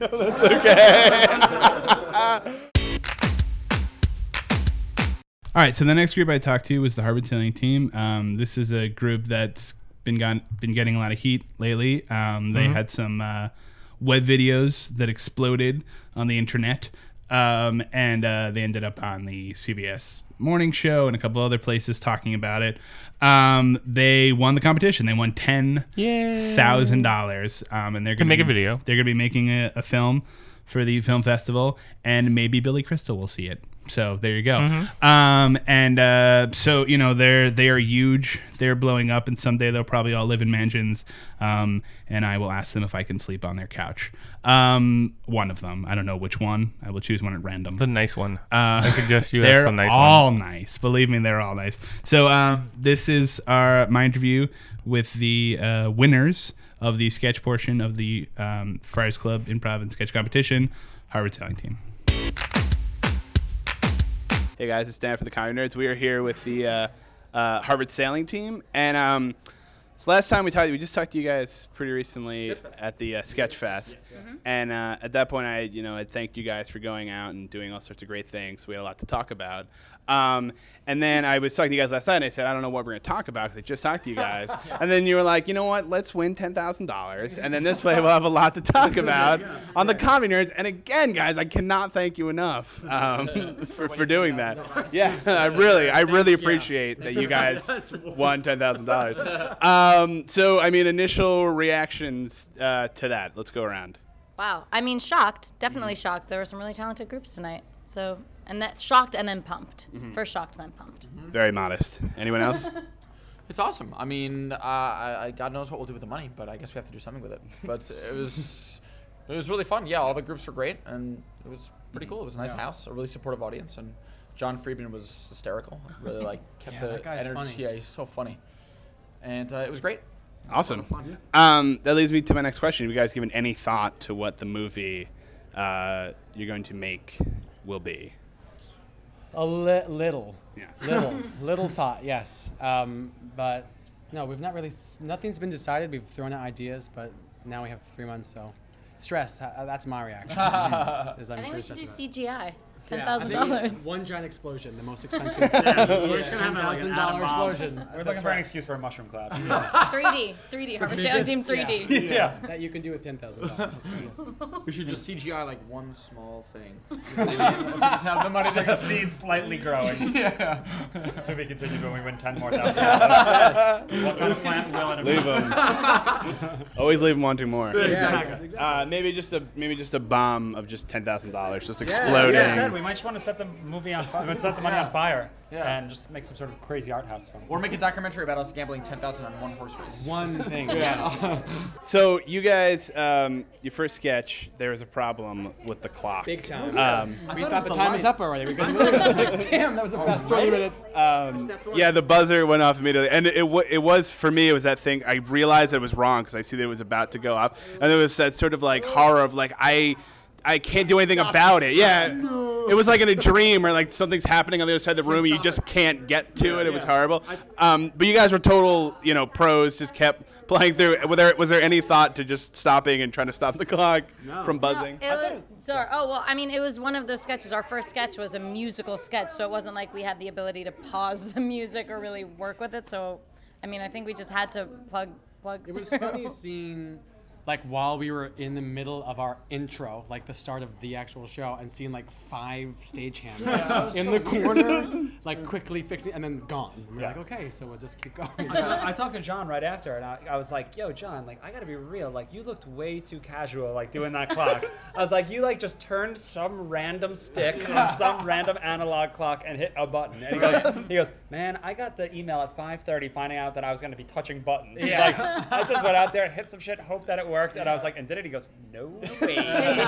All right, so the next group I talked to was the Harvard Sailing Team. Um, this is a group that's been gone, been getting a lot of heat lately. Um, they had some uh, web videos that exploded on the internet, um, and uh, they ended up on the C B S Morning Show and a couple other places talking about it. Um, they won the competition. They won ten thousand dollars, um, and they're Can gonna make a be- video. They're going to be making a, a film for the film festival, and maybe Billy Crystal will see it. So there you go. Um, and uh, so you know they're they are huge. They're blowing up, and someday they'll probably all live in mansions. Um, and I will ask them if I can sleep on their couch. Um, one of them. I don't know which one. I will choose one at random. The nice one. Uh, I suggest you they're ask the nice all one. nice. Believe me, they're all nice. So um, this is our my interview with the uh, winners of the sketch portion of the um, Friars Club Improv and Sketch Competition, Harvard Sailing Team. Hey guys, it's Dan for the Comedy Nerds. We are here with the uh, uh, Harvard sailing team, and um, so last time we talked, we just talked to you guys pretty recently at the uh, Sketchfest, mm-hmm. and uh, at that point, I you know had thanked you guys for going out and doing all sorts of great things. We had a lot to talk about, um, and then I was talking to you guys last night, and I said I don't know what we're going to talk about because I just talked to you guys, and then you were like, you know what, let's win ten thousand dollars, and then this way we'll have a lot to talk about yeah. on the Comedy Nerds. And again, guys, I cannot thank you enough um, for for doing that. Yeah, I really, I really appreciate that you guys won ten thousand dollars. Um, so, I mean, initial reactions uh, to that. Let's go around. Wow. I mean, shocked. Definitely mm-hmm. shocked. There were some really talented groups tonight. So, and that's shocked and then pumped. Mm-hmm. First shocked, then pumped. Mm-hmm. Very modest. Anyone else? It's awesome. I mean, uh, I, I, God knows what we'll do with the money, but I guess we have to do something with it. But it was, it was really fun. Yeah, all the groups were great, and it was pretty cool. It was a nice yeah. house, a really supportive audience, and John Friedman was hysterical. Really, like, kept yeah, the that guy's energy. Funny. Yeah, he's so funny. And uh, it was great. Awesome. Um, that leads me to my next question. Have you guys given any thought to what the movie uh, you're going to make will be? A li- little. Yeah. Little. little thought, yes. Um, but no, we've not really, s- nothing's been decided. We've thrown out ideas, but now we have three months, so stressed. Uh, that's my reaction. I think we should do C G I. Ten thousand yeah, dollars. One giant explosion, the most expensive. yeah, we're just ten gonna have thousand like dollar explosion. We're looking for an excuse for a mushroom cloud. three D, three D. Harvard Sailing Team three D. Yeah. yeah, that you can do with ten thousand dollars. We should just C G I like one small thing. Have the money like a seed slightly growing. Yeah. To be continued when we win ten more thousand dollars. Yes. What kind of plant will it leave them? Always leave them wanting more. Exactly. Uh, maybe just a maybe just a bomb of just ten thousand dollars, just exploding. Yeah, yeah. We might just want to set the movie on fire. Let's set the money yeah. on fire yeah. and just make some sort of crazy art house film. Or make a documentary about us gambling ten thousand on one horse race. One thing. Yeah. So you guys, um, your first sketch, there was a problem with the clock. Big time. Um, we thought, thought the time was up already. We couldn't believe it. I was like, damn, that was a fast twenty minutes. Um, yeah, the buzzer went off immediately, and it, it, w- it was for me. It was that thing. I realized it was wrong because I see that it was about to go off, and there was that sort of like horror of like I. I can't do anything about it. Yeah. No. It was like in a dream or like something's happening on the other side of the room and you just it. can't get to yeah, it. It yeah. was horrible. Um, but you guys were total, you know, pros, just kept playing through. Was there, was there any thought to just stopping and trying to stop the clock no. from buzzing? No, it was, sorry. Oh, well, I mean, it was one of those sketches. Our first sketch was a musical sketch, so it wasn't like we had the ability to pause the music or really work with it. So, I mean, I think we just had to plug, plug It was through. funny seeing... like while we were in the middle of our intro, like the start of the actual show, and seeing like five stagehands yeah, in so the corner, like quickly fixing, and then gone. And we're yeah. like, okay, so we'll just keep going. I, I talked to John right after, and I, I was like, yo, John, like I gotta be real, like you looked way too casual, like doing that clock. I was like, you like just turned some random stick yeah. on some random analog clock and hit a button. And he goes, he goes, man, I got the email at five thirty, finding out that I was gonna be touching buttons. Yeah. Like I just went out there, hit some shit, hoped that it worked. Worked, and I was like, and did it? He goes, no way.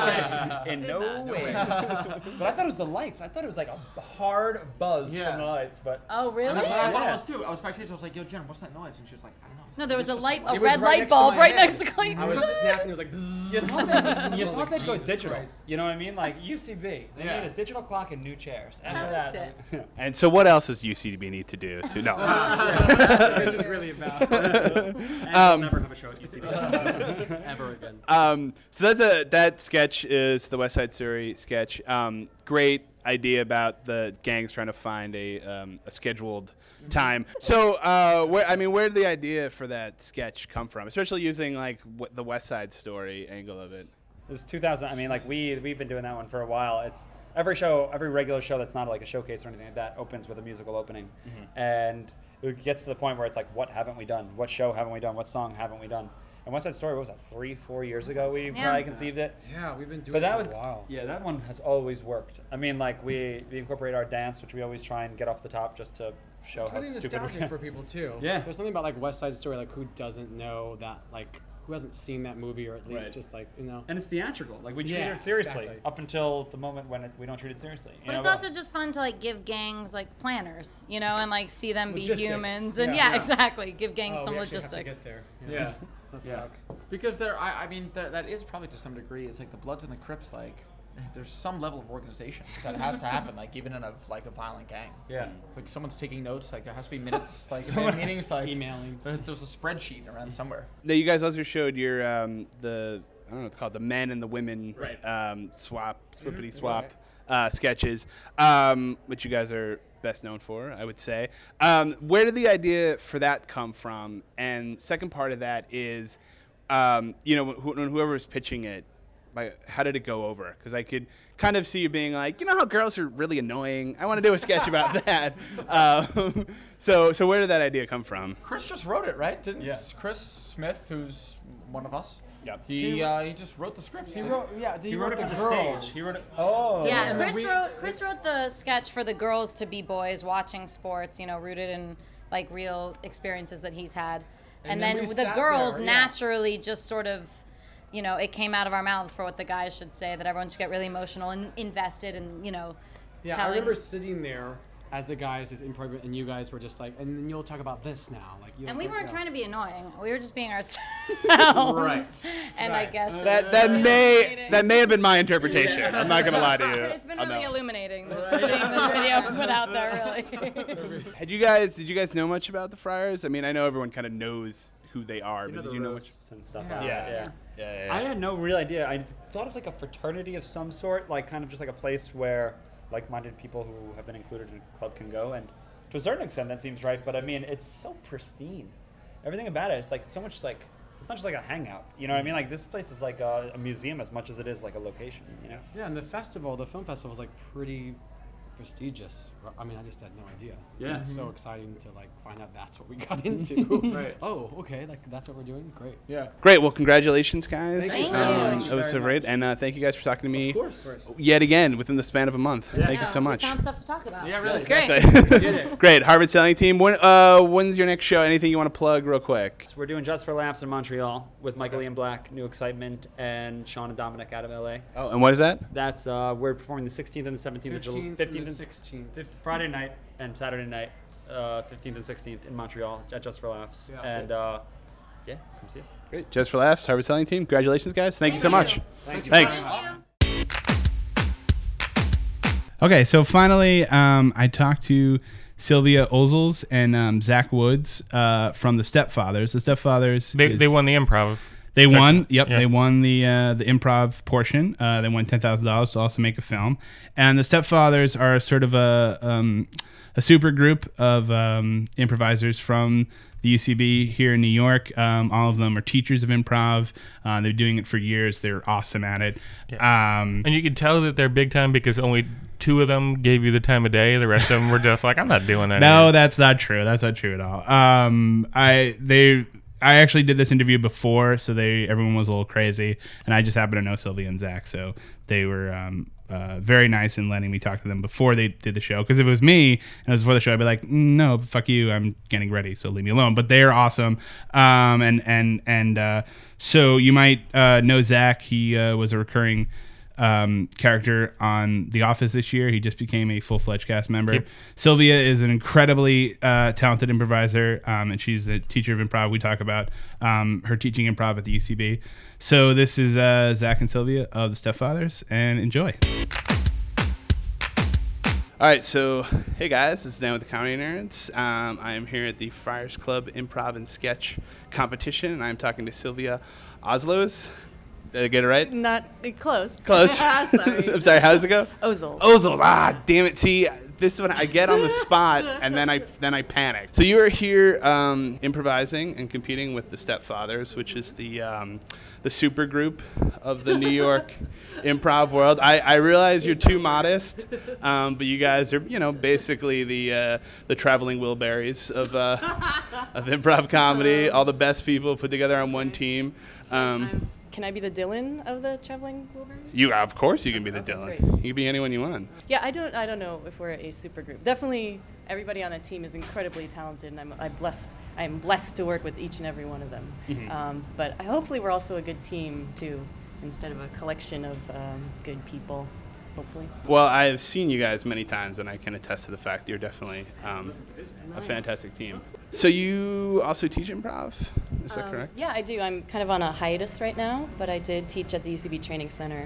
In no way. But I thought it was the lights. I thought it was like a hard buzz yeah. from the lights. But oh, really? And that's what I thought it was too. I was backstage. I was like, yo, Jen, what's that noise? And she was like, I don't know. No, there was a light, a it red right light bulb right next to Clayton. I was snapping. It was like, bzzz. You thought that, you so thought like, that goes Jesus digital. Christ. You know what I mean? Like U C B, they yeah. made a digital clock and new chairs. After I that, liked it. And so, what else does U C B need to do to no? This is really about. And um, we'll never have a show at U C B ever again. Um, so that's a that sketch is the West Side Story sketch. Um, great idea about the gangs trying to find a um, a scheduled time. So, uh, where I mean, where did the idea for that sketch come from? Especially using like w- the West Side Story angle of it. It was two thousand. I mean, like we we've been doing that one for a while. It's every show, every regular show that's not like a showcase or anything like that opens with a musical opening, mm-hmm. and it gets to the point where it's like, what haven't we done? What show haven't we done? What song haven't we done? And West Side Story, what was that, three, four years ago we yeah. probably conceived it? Yeah, we've been doing but that it was, for a while. Yeah, that one has always worked. I mean, like, we, we incorporate our dance, which we always try and get off the top just to show it's how really stupid we nostalgic are. for people, too. Yeah. There's something about, like, West Side Story, like, who doesn't know that, like, who hasn't seen that movie, or at least right. just, like, you know. And it's theatrical. Like, we treat yeah, it seriously exactly. up until the moment when it, we don't treat it seriously. But know? it's also just fun to, like, give gangs, like, planners, you know, and, like, see them be humans. And, yeah, yeah, yeah. exactly. Give gangs oh, some we logistics. Have to get there. Yeah. yeah. That yeah. sucks. Because there, I, I mean, that, that is probably to some degree, it's like the Bloods and the Crips, like, there's some level of organization that has to happen, like even in a like a violent gang. Yeah. Like someone's taking notes. Like there has to be minutes. Like Someone- meetings. Like Emailing. There's, there's a spreadsheet around somewhere. Now, you guys also showed your um, the I don't know what it's called, the men and the women Right. um, swap, swippity Mhm. swap Right. uh, sketches, um, which you guys are best known for, I would say. Um, where did the idea for that come from? And second part of that is, um, you know, wh- when whoever was pitching it, like, how did it go over? Because I could kind of see you being like, you know how girls are really annoying? I want to do a sketch about that. Um, so, so where did that idea come from? Chris just wrote it, right? Didn't Yeah. Chris Smith, who's one of us? Yep. He He uh, he just wrote the script. He wrote, yeah, He wrote it for the girls. stage. He wrote it. Oh. Yeah, and then Chris we- wrote Chris wrote the sketch for the girls to be boys watching sports, you know, rooted in like real experiences that he's had. And And, then then, we the sat girls there, yeah. naturally just sort of, you know, it came out of our mouths for what the guys should say, that everyone should get really emotional and invested and, you know, Yeah, I telling. remember sitting there as the guys is improv, and you guys were just like, and then you'll talk about this now, like you. And we weren't trying to be annoying. We were just being ourselves. Right. And I guess it That was that really may illuminating. that may have been my interpretation. Yeah. I'm not gonna lie to you. It's been I really know. illuminating seeing this video put out there, really. Had you guys did you guys know much about the Friars? I mean, I know everyone kind of knows who they are, You know but the did you know much? roasts and stuff. Yeah. like Yeah. that, Yeah. Yeah, yeah, I yeah. had no real idea. I thought it was like a fraternity of some sort, like kind of just like a place where like-minded people who have been included in a club can go, and to a certain extent that seems right. But I mean, it's so pristine. Everything about it, it's like so much like. It's not just like a hangout, you know what I mean? Like this place is like a, a museum as much as it is like a location, you know? Yeah, and the festival, the film festival, was like pretty prestigious. I mean, I just had no idea. It's Yeah. like so Mhm. exciting to like find out that's what we got into. Right. Oh, okay, like that's what we're doing. Great. Yeah. Great. Well, congratulations, guys. Thank you. Um, Thank you That was so very great, and uh, thank you guys for talking to me. Of course. Of course. Yet again within the span of a month. Yeah. Thank you so We much. found stuff to talk about. Yeah, really. It's great. Exactly. Did it. Great. Harvard Selling Team. When uh, when's your next show? Anything you want to plug, real quick? So we're doing Just for Laughs in Montreal with Michael Ian Black, New Excitement, and Sean and Dominic out of L A. Oh, and what is that? That's uh, we're performing the sixteenth and the seventeenth of July, fifteenth fifteenth and and sixteenth. fif- Friday night and Saturday night, uh, fifteenth and sixteenth in Montreal at Just for Laughs, Yeah. and uh, yeah, come see us. Great. Just for Laughs, Harvard Selling Team. Congratulations, guys. Thank, you so Thank much. you. Thank you. Thanks. Okay, so finally, um, I talked to Sylvia Ozels and um, Zach Woods uh, from the Stepfathers. The Stepfathers. They is- they won the improv. They section. won. Yep, Yeah. they won the uh, the improv portion. Uh, they won ten thousand dollars to also make a film. And the Stepfathers are sort of a um, a super group of um, improvisers from the U C B here in New York. Um, all of them are teachers of improv. Uh, they're doing it for years. They're awesome at it. Um, And you can tell that they're big time because only two of them gave you the time of day. The rest of them were just like, I'm not doing that. No, here." that's not true. That's not true at all. Um, I they I actually did this interview before, so they everyone was a little crazy, and I just happened to know Sylvia and Zach, so they were um, uh, very nice in letting me talk to them before they did the show. Because if it was me and it was before the show, I'd be like, no, fuck you, I'm getting ready, so leave me alone. But they're awesome, um, and and and uh, so you might uh, know Zach. He uh, was a recurring um, character on The Office this year. He just became a full-fledged cast member. Yep. Sylvia is an incredibly uh, talented improviser, um, and she's a teacher of improv. We talk about um, her teaching improv at the U C B. So this is uh, Zach and Sylvia of the Stepfathers, and enjoy. All right, so hey guys, this is Dan with the Comedy Nerds. Um, I am here at the Friars Club Improv and Sketch Competition, and I'm talking to Sylvia Oslos. Did I get it right? Not close. Close. Sorry. I'm sorry. How does it go? Ozol. Ozels. Ah, damn it. See, this is when I get on the spot and then I then I panic. So you are here um, improvising and competing with the Stepfathers, which is the um, the super group of the New York improv world. I, I realize you're too modest, um, but you guys are you know basically the uh, the traveling Wilburys of uh, of improv comedy. All the best people put together on one team. Um, Can I be the Dylan of the traveling Wilburys? You, of course, you can be the Okay, Dylan. great. You can be anyone you want. Yeah, I don't. I don't know if we're a super group. Definitely, everybody on that team is incredibly talented, and I'm. I'm blessed. I'm blessed to work with each and every one of them. Mhm. Um, but I, hopefully, we're also a good team too, instead of a collection of um, good people. Hopefully. Well, I've seen you guys many times, and I can attest to the fact that you're definitely um, a fantastic team. So you also teach improv? Is that Um, correct? Yeah, I do. I'm kind of on a hiatus right now, but I did teach at the U C B Training Center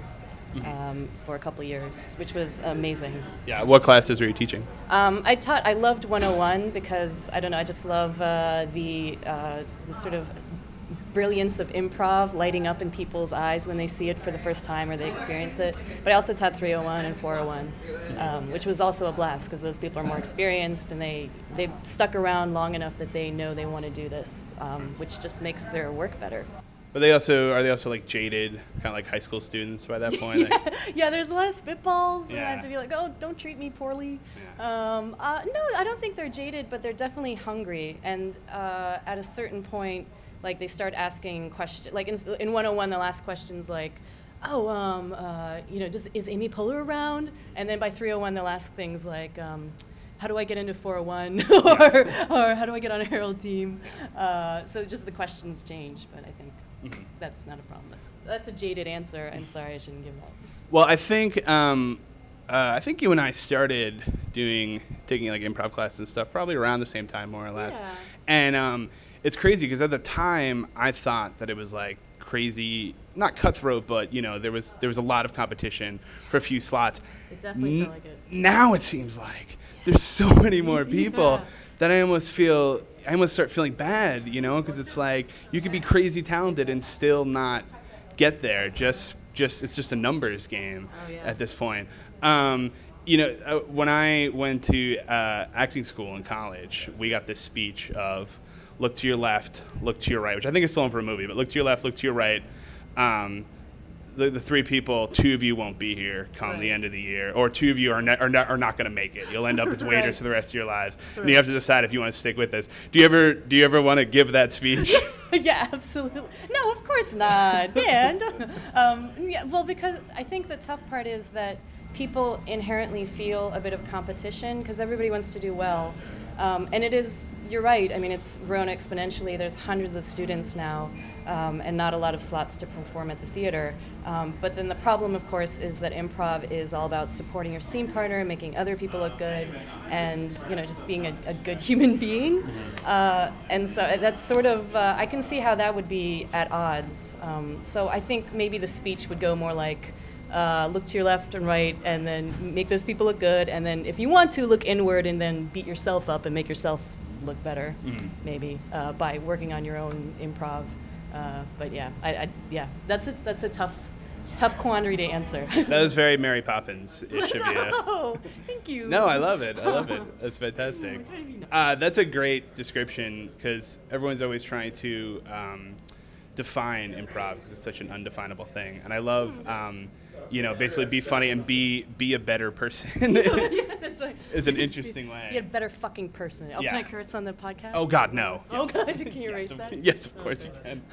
um, for a couple years, which was amazing. Yeah. What classes were you teaching? Um, I taught. I loved one oh one because I don't know. I just love uh, the uh, the sort of brilliance of improv lighting up in people's eyes when they see it for the first time or they experience it. But I also taught three oh one and four oh one, um, which was also a blast because those people are more experienced and they they've stuck around long enough that they know they want to do this, um, which just makes their work better. But they also are they also like jaded, kind of like high school students by that point? yeah. Like, yeah, there's a lot of spitballs, and I Yeah. have to be like, oh, don't treat me poorly. Um, uh, no, I don't think they're jaded, but they're definitely hungry. And uh, at a certain point, like they start asking questions. Like in, in one oh one, the last question's like, oh, um, uh, you know, does is Amy Poehler around? And then by three oh one, the last thing's like, um, how do I get into four oh one, or or how do I get on a Herald team? Uh, so just the questions change, but I think. Mm-hmm. That's not a problem. That's that's a jaded answer. I'm sorry, I shouldn't give that. well, I think um, uh, I think you and I started doing taking like improv classes and stuff probably around the same time, more or less. Yeah. And um, it's crazy because at the time I thought that it was like crazy, not cutthroat, but you know there was there was a lot of competition for a few slots. It definitely N- felt like it. Now it seems like there's so many more people Yeah. that I almost feel I almost start feeling bad, you know, because it's like you could be crazy talented and still not get there. Just just it's just a numbers game Oh, yeah. at this point. Um, you know, uh, when I went to uh, acting school in college, we got this speech of look to your left, look to your right, which I think is still in for a movie, but look to your left, look to your right. Um, the, the three people, two of you won't be here come the Right. end of the year, or two of you are, ne- are, not, are not going to make it. You'll end up as waiters Right. for the rest of your lives, and Right. you have to decide if you want to stick with this. Do you ever do you ever want to give that speech? yeah, absolutely. No, of course not. Dan. um, yeah, well, because I think the tough part is that people inherently feel a bit of competition because everybody wants to do well. Um, and it is, you're right, I mean, it's grown exponentially. There's hundreds of students now um, and not a lot of slots to perform at the theater. Um, but then the problem, of course, is that improv is all about supporting your scene partner, making other people look good, and, you know, just being a, a good human being. Uh, and so that's sort of, uh, I can see how that would be at odds. Um, so I think maybe the speech would go more like, Uh, look to your left and right, and then make those people look good. And then, if you want to, look inward and then beat yourself up and make yourself look better, Mhm. maybe uh, by working on your own improv. Uh, but yeah, I, I yeah, that's a that's a tough, tough quandary to answer. That was very Mary Poppins. It should be. A, Oh, thank you. No, I love it. I love it. That's fantastic. Uh, that's a great description because everyone's always trying to um, define improv because it's such an undefinable thing. And I love, um, you know, basically be funny and be be a better person. yeah, that's right. Is an interesting way. Be a better fucking person. Oh, Yeah. can I curse on the podcast? Oh, God, no. Oh Yes. God, can you erase that? Yes, of course you can.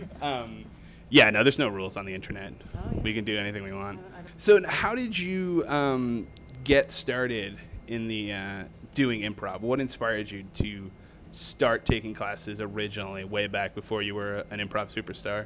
Um, yeah, no, there's no rules on the internet. Oh, We can do anything we want. So, how did you um, get started in the uh, doing improv? What inspired you to start taking classes originally, way back before you were an improv superstar?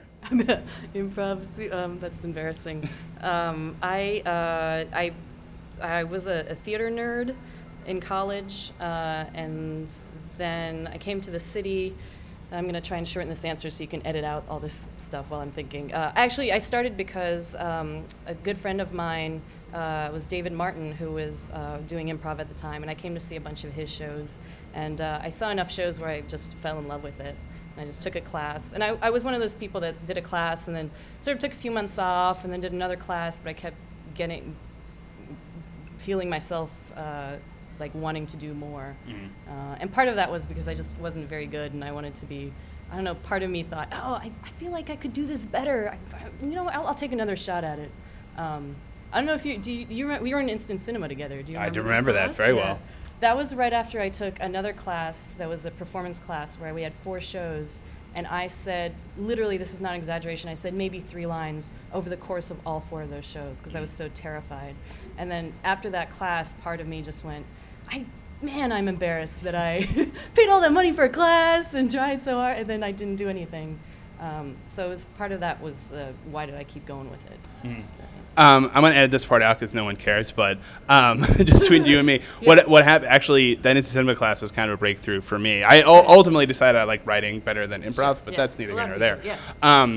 Improv, um, that's embarrassing. Um, I, uh, I, I was a, a theater nerd in college, uh, and then I came to the city. I'm going to try and shorten this answer so you can edit out all this stuff while I'm thinking. Uh, actually, I started because um, a good friend of mine uh, was David Martin, who was uh, doing improv at the time, and I came to see a bunch of his shows. And uh, I saw enough shows where I just fell in love with it. And I just took a class. And I, I was one of those people that did a class and then sort of took a few months off and then did another class, but I kept getting, feeling myself uh, like wanting to do more. Mhm. Uh, and part of that was because I just wasn't very good and I wanted to be, I don't know, part of me thought, oh, I, I feel like I could do this better. I, I, you know, I'll, I'll take another shot at it. Um, I don't know if you, do you, you, re- we were in Instant Cinema together. Do you I remember do remember that class? very Yeah. well. That was right after I took another class that was a performance class where we had four shows, and I said, literally, this is not exaggeration, I said maybe three lines over the course of all four of those shows because I was so terrified. And then after that class, part of me just went, I, man, I'm embarrassed that I paid all that money for a class and tried so hard, and then I didn't do anything. Um, so it was, part of that was the, why did I keep going with it? Mm. Um, I'm gonna edit this part out because no one cares. But um, just between you and me, what what happened? Actually, that Instant Cinema class was kind of a breakthrough for me. I u- ultimately decided I like writing better than improv, but Yeah. that's neither A lot here nor of there. people, Um,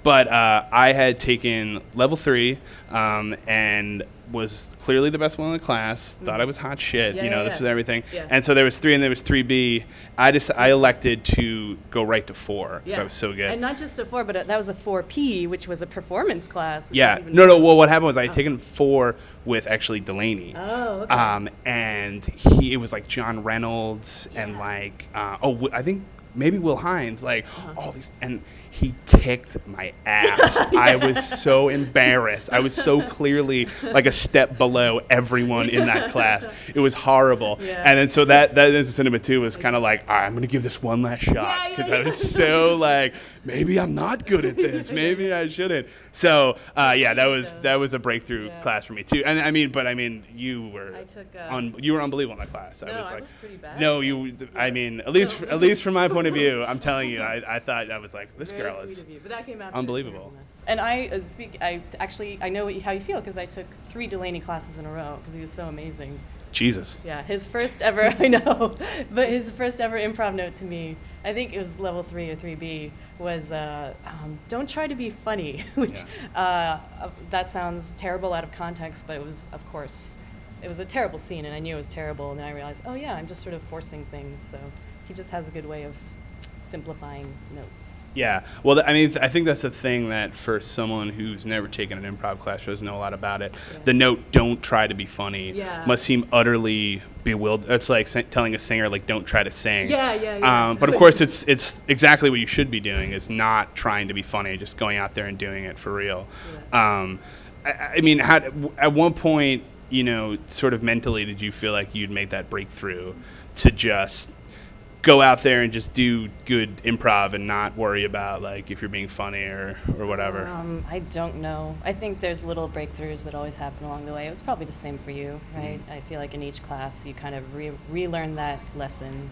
But uh, I had taken level three um, and was clearly the best one in the class. Thought I was hot shit. Yeah, you know, yeah, this yeah. was everything. Yeah. And so there was three and there was three B. I just I elected to go right to four because Yeah. I was so good. And not just a four, but a, that was a four P, which was a performance class. which Yeah. is even No, no. better. Well, what happened was I had Oh. taken four with actually Delaney. Oh, okay. Um, and he, it was like John Reynolds and like, uh, oh, Wi- I think maybe Will Hines, like Uh-huh. all these, and he kicked my ass. I was so embarrassed. I was so clearly like a step below everyone in that class. It was horrible. Yeah. And then so that that is Cinema two was kind of like, all right, I'm gonna give this one last shot because I was so like, maybe I'm not good at this. Maybe I shouldn't. So uh, yeah, that was that was a breakthrough class for me too. And I mean, but I mean, you were I took, uh, un- you were unbelievable in that class. No, I was I like, was pretty bad. no, you. I mean, at least at least from my point of view, I'm telling you, I, I thought I was like, this Very girl sweet is of you, but that came after unbelievable. terribleness. And I uh, speak. I actually I know what you, how you feel because I took three Delaney classes in a row because he was so amazing. Jesus. Yeah, his first ever. I know, but his first ever improv note to me, I think it was level three or three B, was uh, um, don't try to be funny, which uh, uh, that sounds terrible out of context, but it was, of course, it was a terrible scene, and I knew it was terrible, and then I realized, oh yeah, I'm just sort of forcing things. So he just has a good way of simplifying notes. Yeah. Well, th- I mean, th- I think that's the thing that for someone who's never taken an improv class, doesn't know a lot about it, the note "don't try to be funny" Yeah. must seem utterly bewildered. It's like sa- telling a singer like "don't try to sing." Yeah, yeah, yeah. Um, but of course, it's it's exactly what you should be doing is not trying to be funny, just going out there and doing it for real. Um, I, I mean, how, at one point, you know, sort of mentally, did you feel like you'd make that breakthrough to just go out there and just do good improv and not worry about like if you're being funny or, or whatever? Um, I don't know. I think there's little breakthroughs that always happen along the way. It was probably the same for you, right? I feel like in each class you kind of re- relearn that lesson.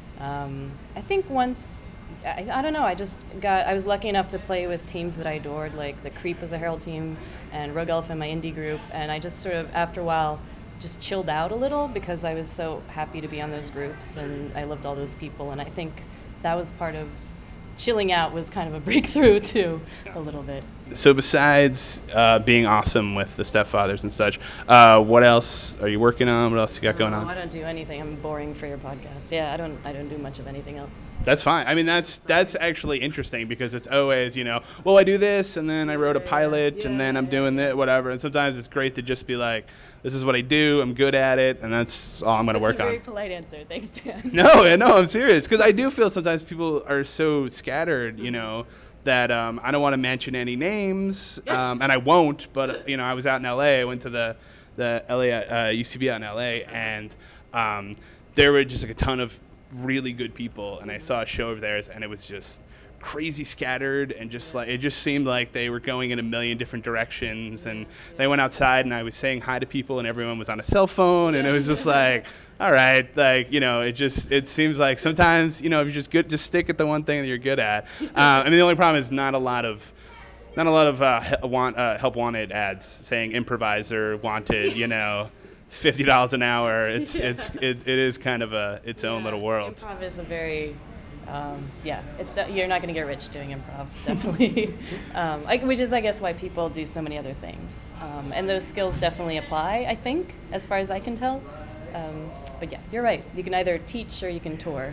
Um, I think once, I, I don't know, I just got, I was lucky enough to play with teams that I adored, like the Creep was a Herald team and Rogue Elephant, my indie group, and I just sort of, after a while, just chilled out a little because I was so happy to be on those groups and I loved all those people, and I think that was part of chilling out was kind of a breakthrough too, a little bit. So besides uh, being awesome with the Stepfathers and such, uh, what else are you working on? What else you got going No, on? I don't do anything. I'm boring for your podcast. Yeah, I don't I don't do much of anything else. That's fine. I mean, that's that's actually interesting because it's always, you know, well, I do this and then I wrote a pilot and then I'm doing that, whatever. And sometimes it's great to just be like, this is what I do. I'm good at it, and that's all I'm going to work That's a very on. polite answer. Thanks, Dan. No, no, I'm serious because I do feel sometimes people are so scattered, you know, that um, I don't want to mention any names, um, and I won't. But you know, I was out in L A. I went to the the L A uh, U C B out in L A, and um, there were just like a ton of really good people, and I saw a show of theirs, and it was just crazy scattered and just like it just seemed like they were going in a million different directions, and they went outside and I was saying hi to people and everyone was on a cell phone, and it was just like, all right, like, you know, it just it seems like sometimes, you know, if you're just good, just stick at the one thing that you're good at. um, I mean, the only problem is not a lot of not a lot of uh, he- want uh, help wanted ads saying improviser wanted, you know, fifty dollars an hour. It's Yeah. it's it, it is kind of a its own little world. Improv is a very, um, yeah, it's de- you're not going to get rich doing improv, definitely. um, I, which is, I guess, why people do so many other things. Um, and those skills definitely apply, I think, as far as I can tell. Um, but yeah, you're right. You can either teach or you can tour.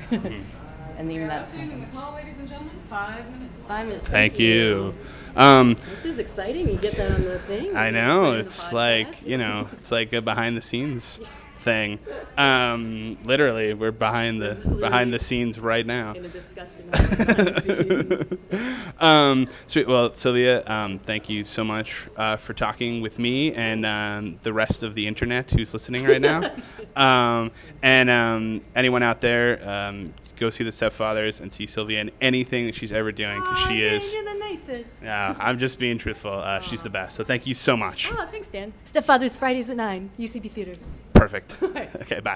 And even that's not much. Call, ladies and gentlemen, five minutes. Five minutes. Thank you. Um, This is exciting. You get that on the thing. I know. It's like, you know, it's like a behind the scenes thing. Um, literally, we're behind the behind the scenes right now. In a disgusting way. Behind the scenes. um, sweet. Well, Sylvia, um, thank you so much uh, for talking with me and um, the rest of the internet who's listening right now. um, and um, anyone out there, um, go see the Stepfathers and see Sylvia in anything that she's ever doing because Aw, she Dan, is. You're the nicest. Yeah, I'm just being truthful. Uh, she's the best. So thank you so much. Oh, thanks, Dan. Stepfathers Fridays at nine, U C B Theater. Perfect. Right. Okay, bye.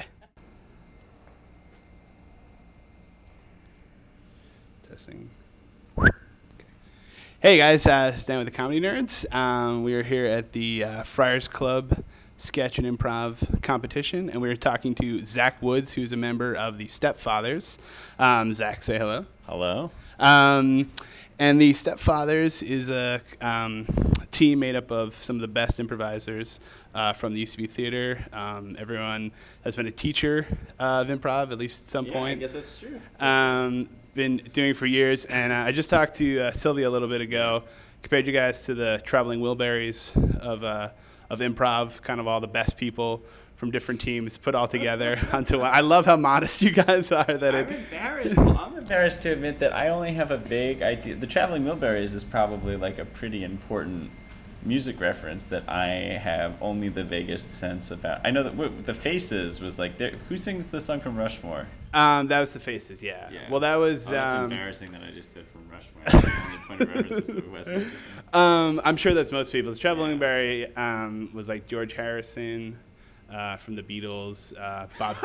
Testing. Okay. Hey guys, uh, Stan with the Comedy Nerds. Um, we are here at the uh, Friars Club sketch and improv competition, and we were talking to Zach Woods, who's a member of the Stepfathers. Um, Zach, say hello. Hello. Um, And the Stepfathers is a um, team made up of some of the best improvisers uh, from the U C B Theater. Um, everyone has been a teacher uh, of improv at least at some yeah, point. I guess that's true. Um, been doing it for years, and uh, I just talked to uh, Sylvia a little bit ago. Compared you guys to the Traveling Wilburys of uh, of improv, kind of all the best people from different teams put all together onto one. I love how modest you guys are. That I'm it, embarrassed. Well, I'm embarrassed to admit that I only have a vague idea. The Traveling Wilburys is probably like a pretty important music reference that I have only the vaguest sense about. I know that w- the Faces was like, there- who sings the song from Rushmore? Um, that was the Faces, yeah. Yeah. Well, that was. Oh, that's um, embarrassing that I just said from Rushmore. That's the only point of reference is the West End. um, I'm sure that's most people. The Traveling Wilbury um, was like George Harrison. Uh, from the Beatles, uh, Bob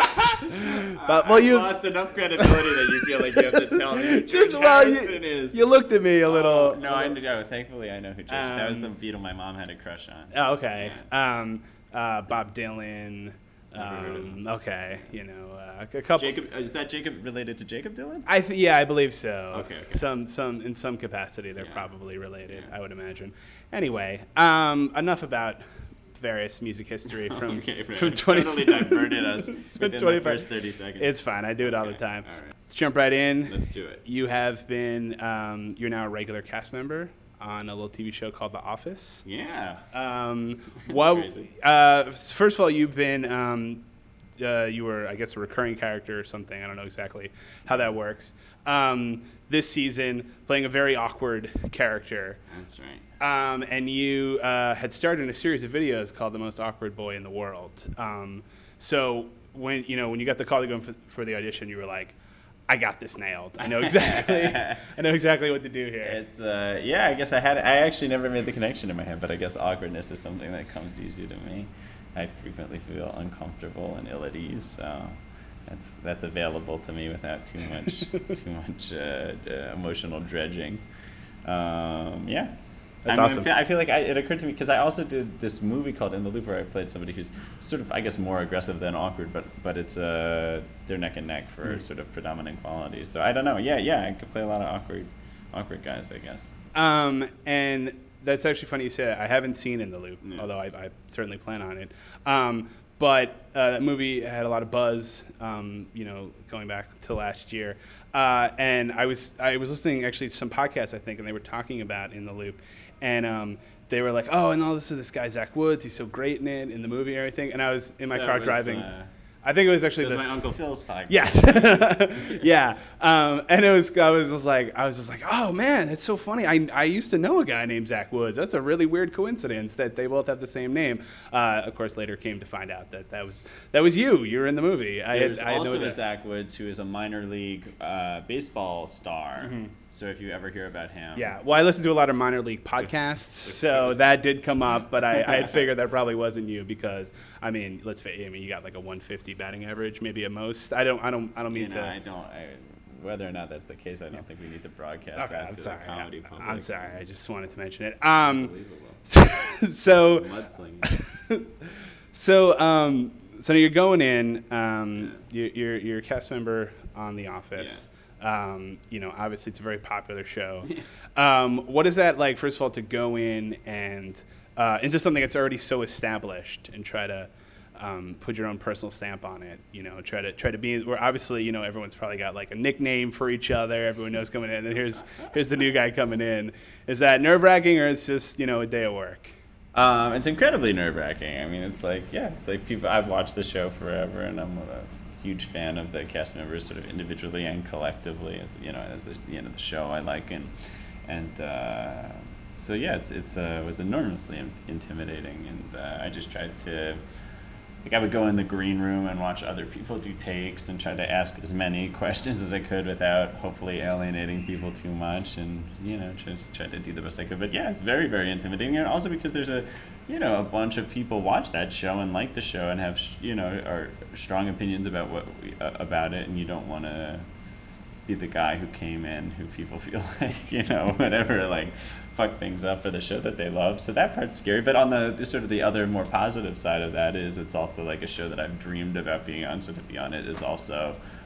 Dylan. but well, I you lost enough credibility that you feel like you have to tell me. who Just George well, Harrison you, is. you looked at me a little. Oh, no, I know. Thankfully, I know who George. Um, that was the Um, Beatle my mom had a crush on. Oh, okay. Um, uh, Bob Dylan. Never heard of Um, okay, you know, uh, a couple. Jacob, is that Jacob related to Jacob Dylan? I th- yeah, I believe so. Okay, okay. Some some in some capacity they're probably related. I would imagine. Anyway, um, enough about various music history from Okay, right. from twenty. Totally diverted us from within the twenty-five first thirty seconds. It's fine. I do it all Okay, the time. all right. Let's jump right in. Let's do it. You have been. Um, you're now a regular cast member on a little T V show called The Office. Yeah. Um, what? crazy. Uh, first of all, you've been. Um, uh, you were, I guess, a recurring character or something. I don't know exactly how that works. Um, this season, playing a very awkward character. That's right. Um, and you uh, had started in a series of videos called "The Most Awkward Boy in the World." Um, so when you know when you got the call to go in for, for the audition, you were like, "I got this nailed. I know exactly. I know exactly what to do here." It's uh, yeah. I guess I had. I actually never made the connection in my head, but I guess awkwardness is something that comes easy to me. I frequently feel uncomfortable and ill at ease, so that's that's available to me without too much too much uh, uh, emotional dredging. Um, yeah. That's I mean, awesome. I feel, I feel like I, it occurred to me because I also did this movie called In the Loop where I played somebody who's sort of, I guess, more aggressive than awkward, but but it's uh, they're neck and neck for Mm. sort of predominant qualities. So I don't know. Yeah, yeah, I could play a lot of awkward, awkward guys, I guess. Um, and that's actually funny you say that. I haven't seen In the Loop, Yeah. although I, I certainly plan on it. Um, but uh, that movie had a lot of buzz, um, you know, going back to last year. Uh, and I was I was listening actually to some podcasts, I think, and they were talking about In the Loop. And um, they were like, oh, and all this is this guy, Zach Woods. He's so great in it, in the movie and everything. And I was in my That car was, driving. uh, I think it was actually That was this. my Uncle Phil's podcast. Yes. yeah. Um, and it was, I was just like, I was just like, oh man, that's so funny. I, I used to know a guy named Zach Woods. That's a really weird coincidence that they both have the same name. Uh, of course, later came to find out that that was that was you. You were in the movie. I There's had, I had also no a idea. Zach Woods who is a minor league uh, baseball star. Mhm. So if you ever hear about him, Yeah. Well, I listened to a lot of minor league podcasts, so that did come up. But I, I had figured that probably wasn't you because I mean, let's face it. I mean, you got like a one fifty batting average, maybe at most. I don't. I don't. I don't mean you know, to. I don't. I, whether or not that's the case, I don't think we need to broadcast Okay, that I'm to sorry. the comedy public. I'm sorry. I just wanted to mention it. Um, Unbelievable. so, so, Mudslinging. so, um, so you're going in. Um, you, you're you're a cast member on The Office. Um, you know, obviously it's a very popular show. um, what is that like? First of all, to go in and uh, into something that's already so established and try to. Um, put your own personal stamp on it, you know, try to try to be where obviously, you know, everyone's probably got like a nickname for each other. Everyone knows coming in, and here's here's the new guy coming in. Is that nerve wracking or it's just, you know, a day of work? Um, it's incredibly nerve wracking. I mean, it's like, yeah, it's like people. I've watched the show forever, and I'm a huge fan of the cast members, sort of individually and collectively. As you know, as a, you know, the show I like, and and uh, so yeah, it's it's uh, it was enormously in- intimidating, and uh, I just tried to. Like I would go in the green room and watch other people do takes and try to ask as many questions as I could without hopefully alienating people too much, and you know just try to do the best I could. But yeah, it's very very intimidating, and also because there's a you know a bunch of people watch that show and like the show and have you know are strong opinions about what we, uh, about it, and you don't want to be the guy who came in who people feel like you know whatever like fuck things up for the show that they love. So that part's scary. But on the, the sort of the other more positive side of that is it's also like a show that I've dreamed about being on. So to be on it is also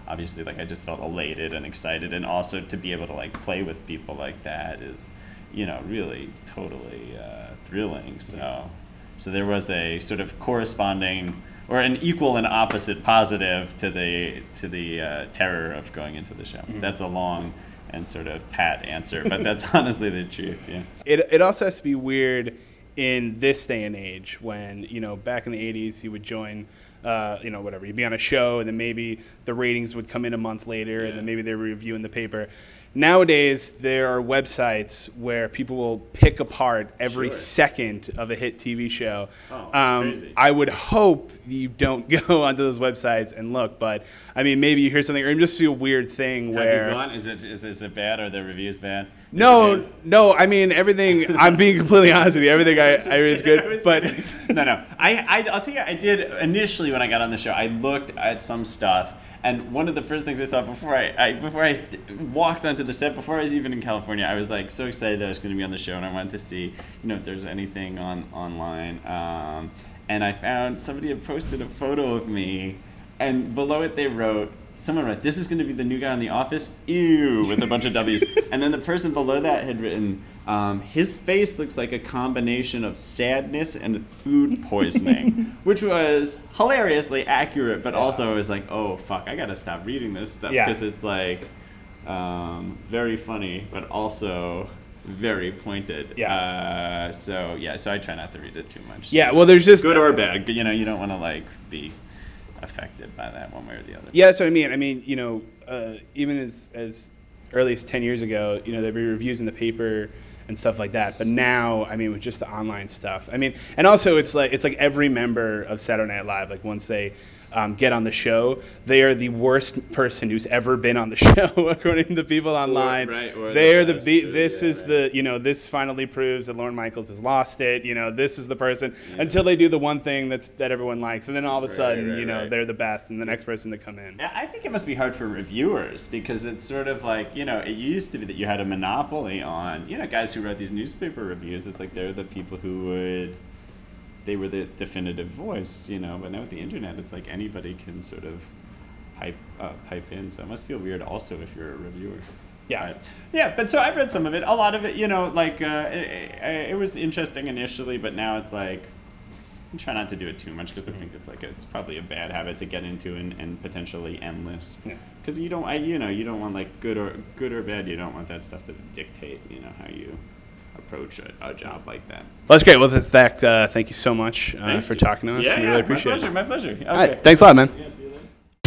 obviously, like I just felt elated and excited, and also to be able to like play with people like that is, you know, really totally uh, thrilling. So, so there was a sort of corresponding or an equal and opposite positive to the to the uh, terror of going into the show. Mm-hmm. That's a long and sort of pat answer, but that's honestly the truth. Yeah. It it also has to be weird in this day and age when, you know, back in the eighties you would join, uh, you know, whatever, you'd be on a show and then maybe the ratings would come in a month later yeah. and then maybe they were reviewing the paper. Nowadays, there are websites where people will pick apart every sure. second of a hit T V show. Oh, that's um, crazy. I would hope you don't go onto those websites and look, but I mean, maybe you hear something or you just see a weird thing Have where. you gone? Is it is, is it bad? Are the reviews bad? Is no, no. I mean, everything. I'm being completely honest with you. Everything I, I read is good, but no, no. I, I I'll tell you, I did initially when I got on the show. I looked at some stuff. And one of the first things I saw before I, I before I walked onto the set, before I was even in California, I was like so excited that I was going to be on the show, and I wanted to see, you know, if there's anything on online. Um, and I found somebody had posted a photo of me, and below it they wrote, someone wrote, "This is going to be the new guy on The Office." Ew, with a bunch of W's. And then the person below that had written, um, "His face looks like a combination of sadness and food poisoning," which was hilariously accurate, but yeah. also I was like, oh, fuck, I got to stop reading this stuff because yeah. it's like um, very funny, but also very pointed. Yeah. Uh, so, yeah, so I try not to read it too much. Yeah, well, there's just... Good or bad. You know, you don't want to, like, be affected by that one way or the other. Yeah, that's what I mean. I mean, you know, uh, even as as early as ten years ago, you know, there'd be reviews in the paper and stuff like that. But now, I mean, with just the online stuff, I mean, and also it's like it's like every member of Saturday Night Live, like once they um, get on the show, they are the worst person who's ever been on the show, according to people online. Or, right, or they the are the best, be- or, this yeah, is right. the you know this finally proves that Lorne Michaels has lost it. You know, this is the person yeah. until they do the one thing that's that everyone likes, and then all of a Right, sudden, right, you know, right. they're the best, and the next person to come in. Yeah, I think it must be hard for reviewers because it's sort of like, you know, it used to be that you had a monopoly on, you know, guys who wrote these newspaper reviews. It's like they're the people who would, they were the definitive voice, you know, but now with the internet, it's like anybody can sort of pipe, uh, pipe in. So it must feel weird also if you're a reviewer. Yeah. Right. Yeah, but so I've read some of it. A lot of it, you know, like, uh, it, it was interesting initially, but now it's like, I try not to do it too much because I think it's like a, it's probably a bad habit to get into and, and potentially endless. Because yeah. you don't, I, you know, you don't want like good or good or bad. You don't want that stuff to dictate, you know, how you approach a, a job like that. Well, that's great. Well, that's Zach. Uh, thank you so much uh, for talking to us. Yeah, we yeah, really appreciate my pleasure, it. My pleasure. Okay. All right. Thanks a lot, man. Yeah, see you later.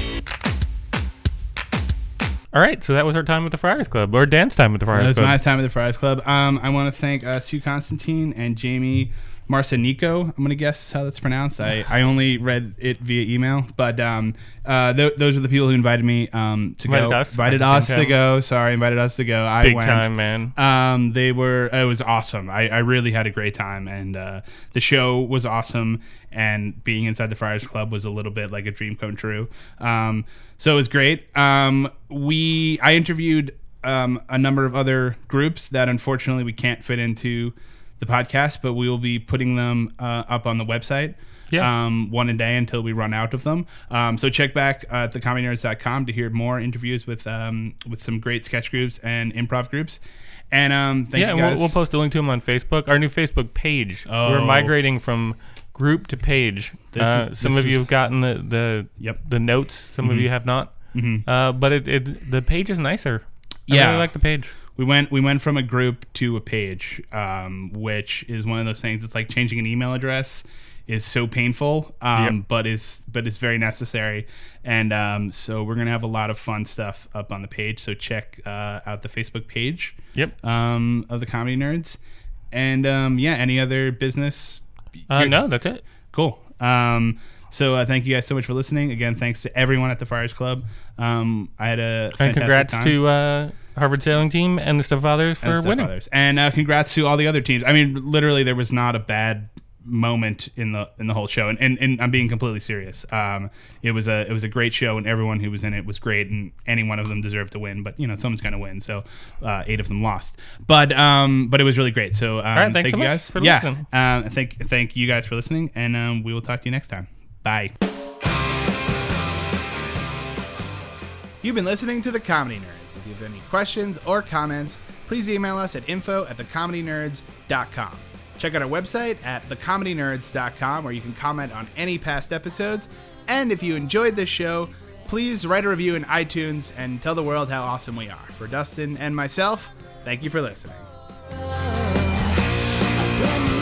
All right, so that was our time with the Friars Club, or dance time with the Friars That was Club. my time with the Friars Club. Um, I want to thank uh, Sue Constantine and Jamie Marcinico. I'm going to guess how that's pronounced. I, I only read it via email, but um, uh, th- those are the people who invited me um, to Invited go. us Invited at the us same to time. go. Sorry, invited us to go. I Big went. time, man. Um, they were. It was awesome. I, I really had a great time, and uh, the show was awesome. And being inside the Friars Club was a little bit like a dream come true. Um, so it was great. Um, we I interviewed um, a number of other groups that unfortunately we can't fit into the podcast, but we will be putting them uh, up on the website. Yeah. Um, one a day until we run out of them. Um, so check back uh, at the comedy nerds dot com to hear more interviews with um, with some great sketch groups and improv groups. And um, thank yeah, you and guys. we'll, we'll post a link to them on Facebook. Our new Facebook page. Oh. We're migrating from group to page. This uh, is- some this of you is- have gotten the the Yep. the notes. Some of Mhm. you have not. Mhm. Uh, but it, it the page is nicer. I Yeah. really like the page. We went we went from a group to a page, um, which is one of those things. It's like changing an email address is so painful, um, Yep. but is but is very necessary. And um, so we're gonna have a lot of fun stuff up on the page. So check uh, out the Facebook page. Yep. Um, of the Comedy Nerds, and um, yeah, any other business? Uh, You're- no, that's it. Cool. Um, so uh, thank you guys so much for listening. Again, thanks to everyone at the Friars Club. Um, I had a And fantastic congrats time. to uh, Harvard Sailing Team and the Stepfathers for and stuff winning. others. And uh, congrats to all the other teams. I mean, literally, there was not a bad moment in the in the whole show, and, and, and I'm being completely serious. Um, it was a it was a great show, and everyone who was in it was great, and any one of them deserved to win. But you know, someone's gonna win, so uh, eight of them lost. But um, but it was really great. So um, All right, thanks thank so you much guys for yeah. listening. Um, thank thank you guys for listening, and um, we will talk to you next time. Bye. You've been listening to The Comedy Nerds. If you have any questions or comments, please email us at info at the comedy nerds dot com. Check out our website at the comedy nerds dot com where you can comment on any past episodes. And if you enjoyed this show, please write a review in iTunes and tell the world how awesome we are. For Dustin and myself, thank you for listening.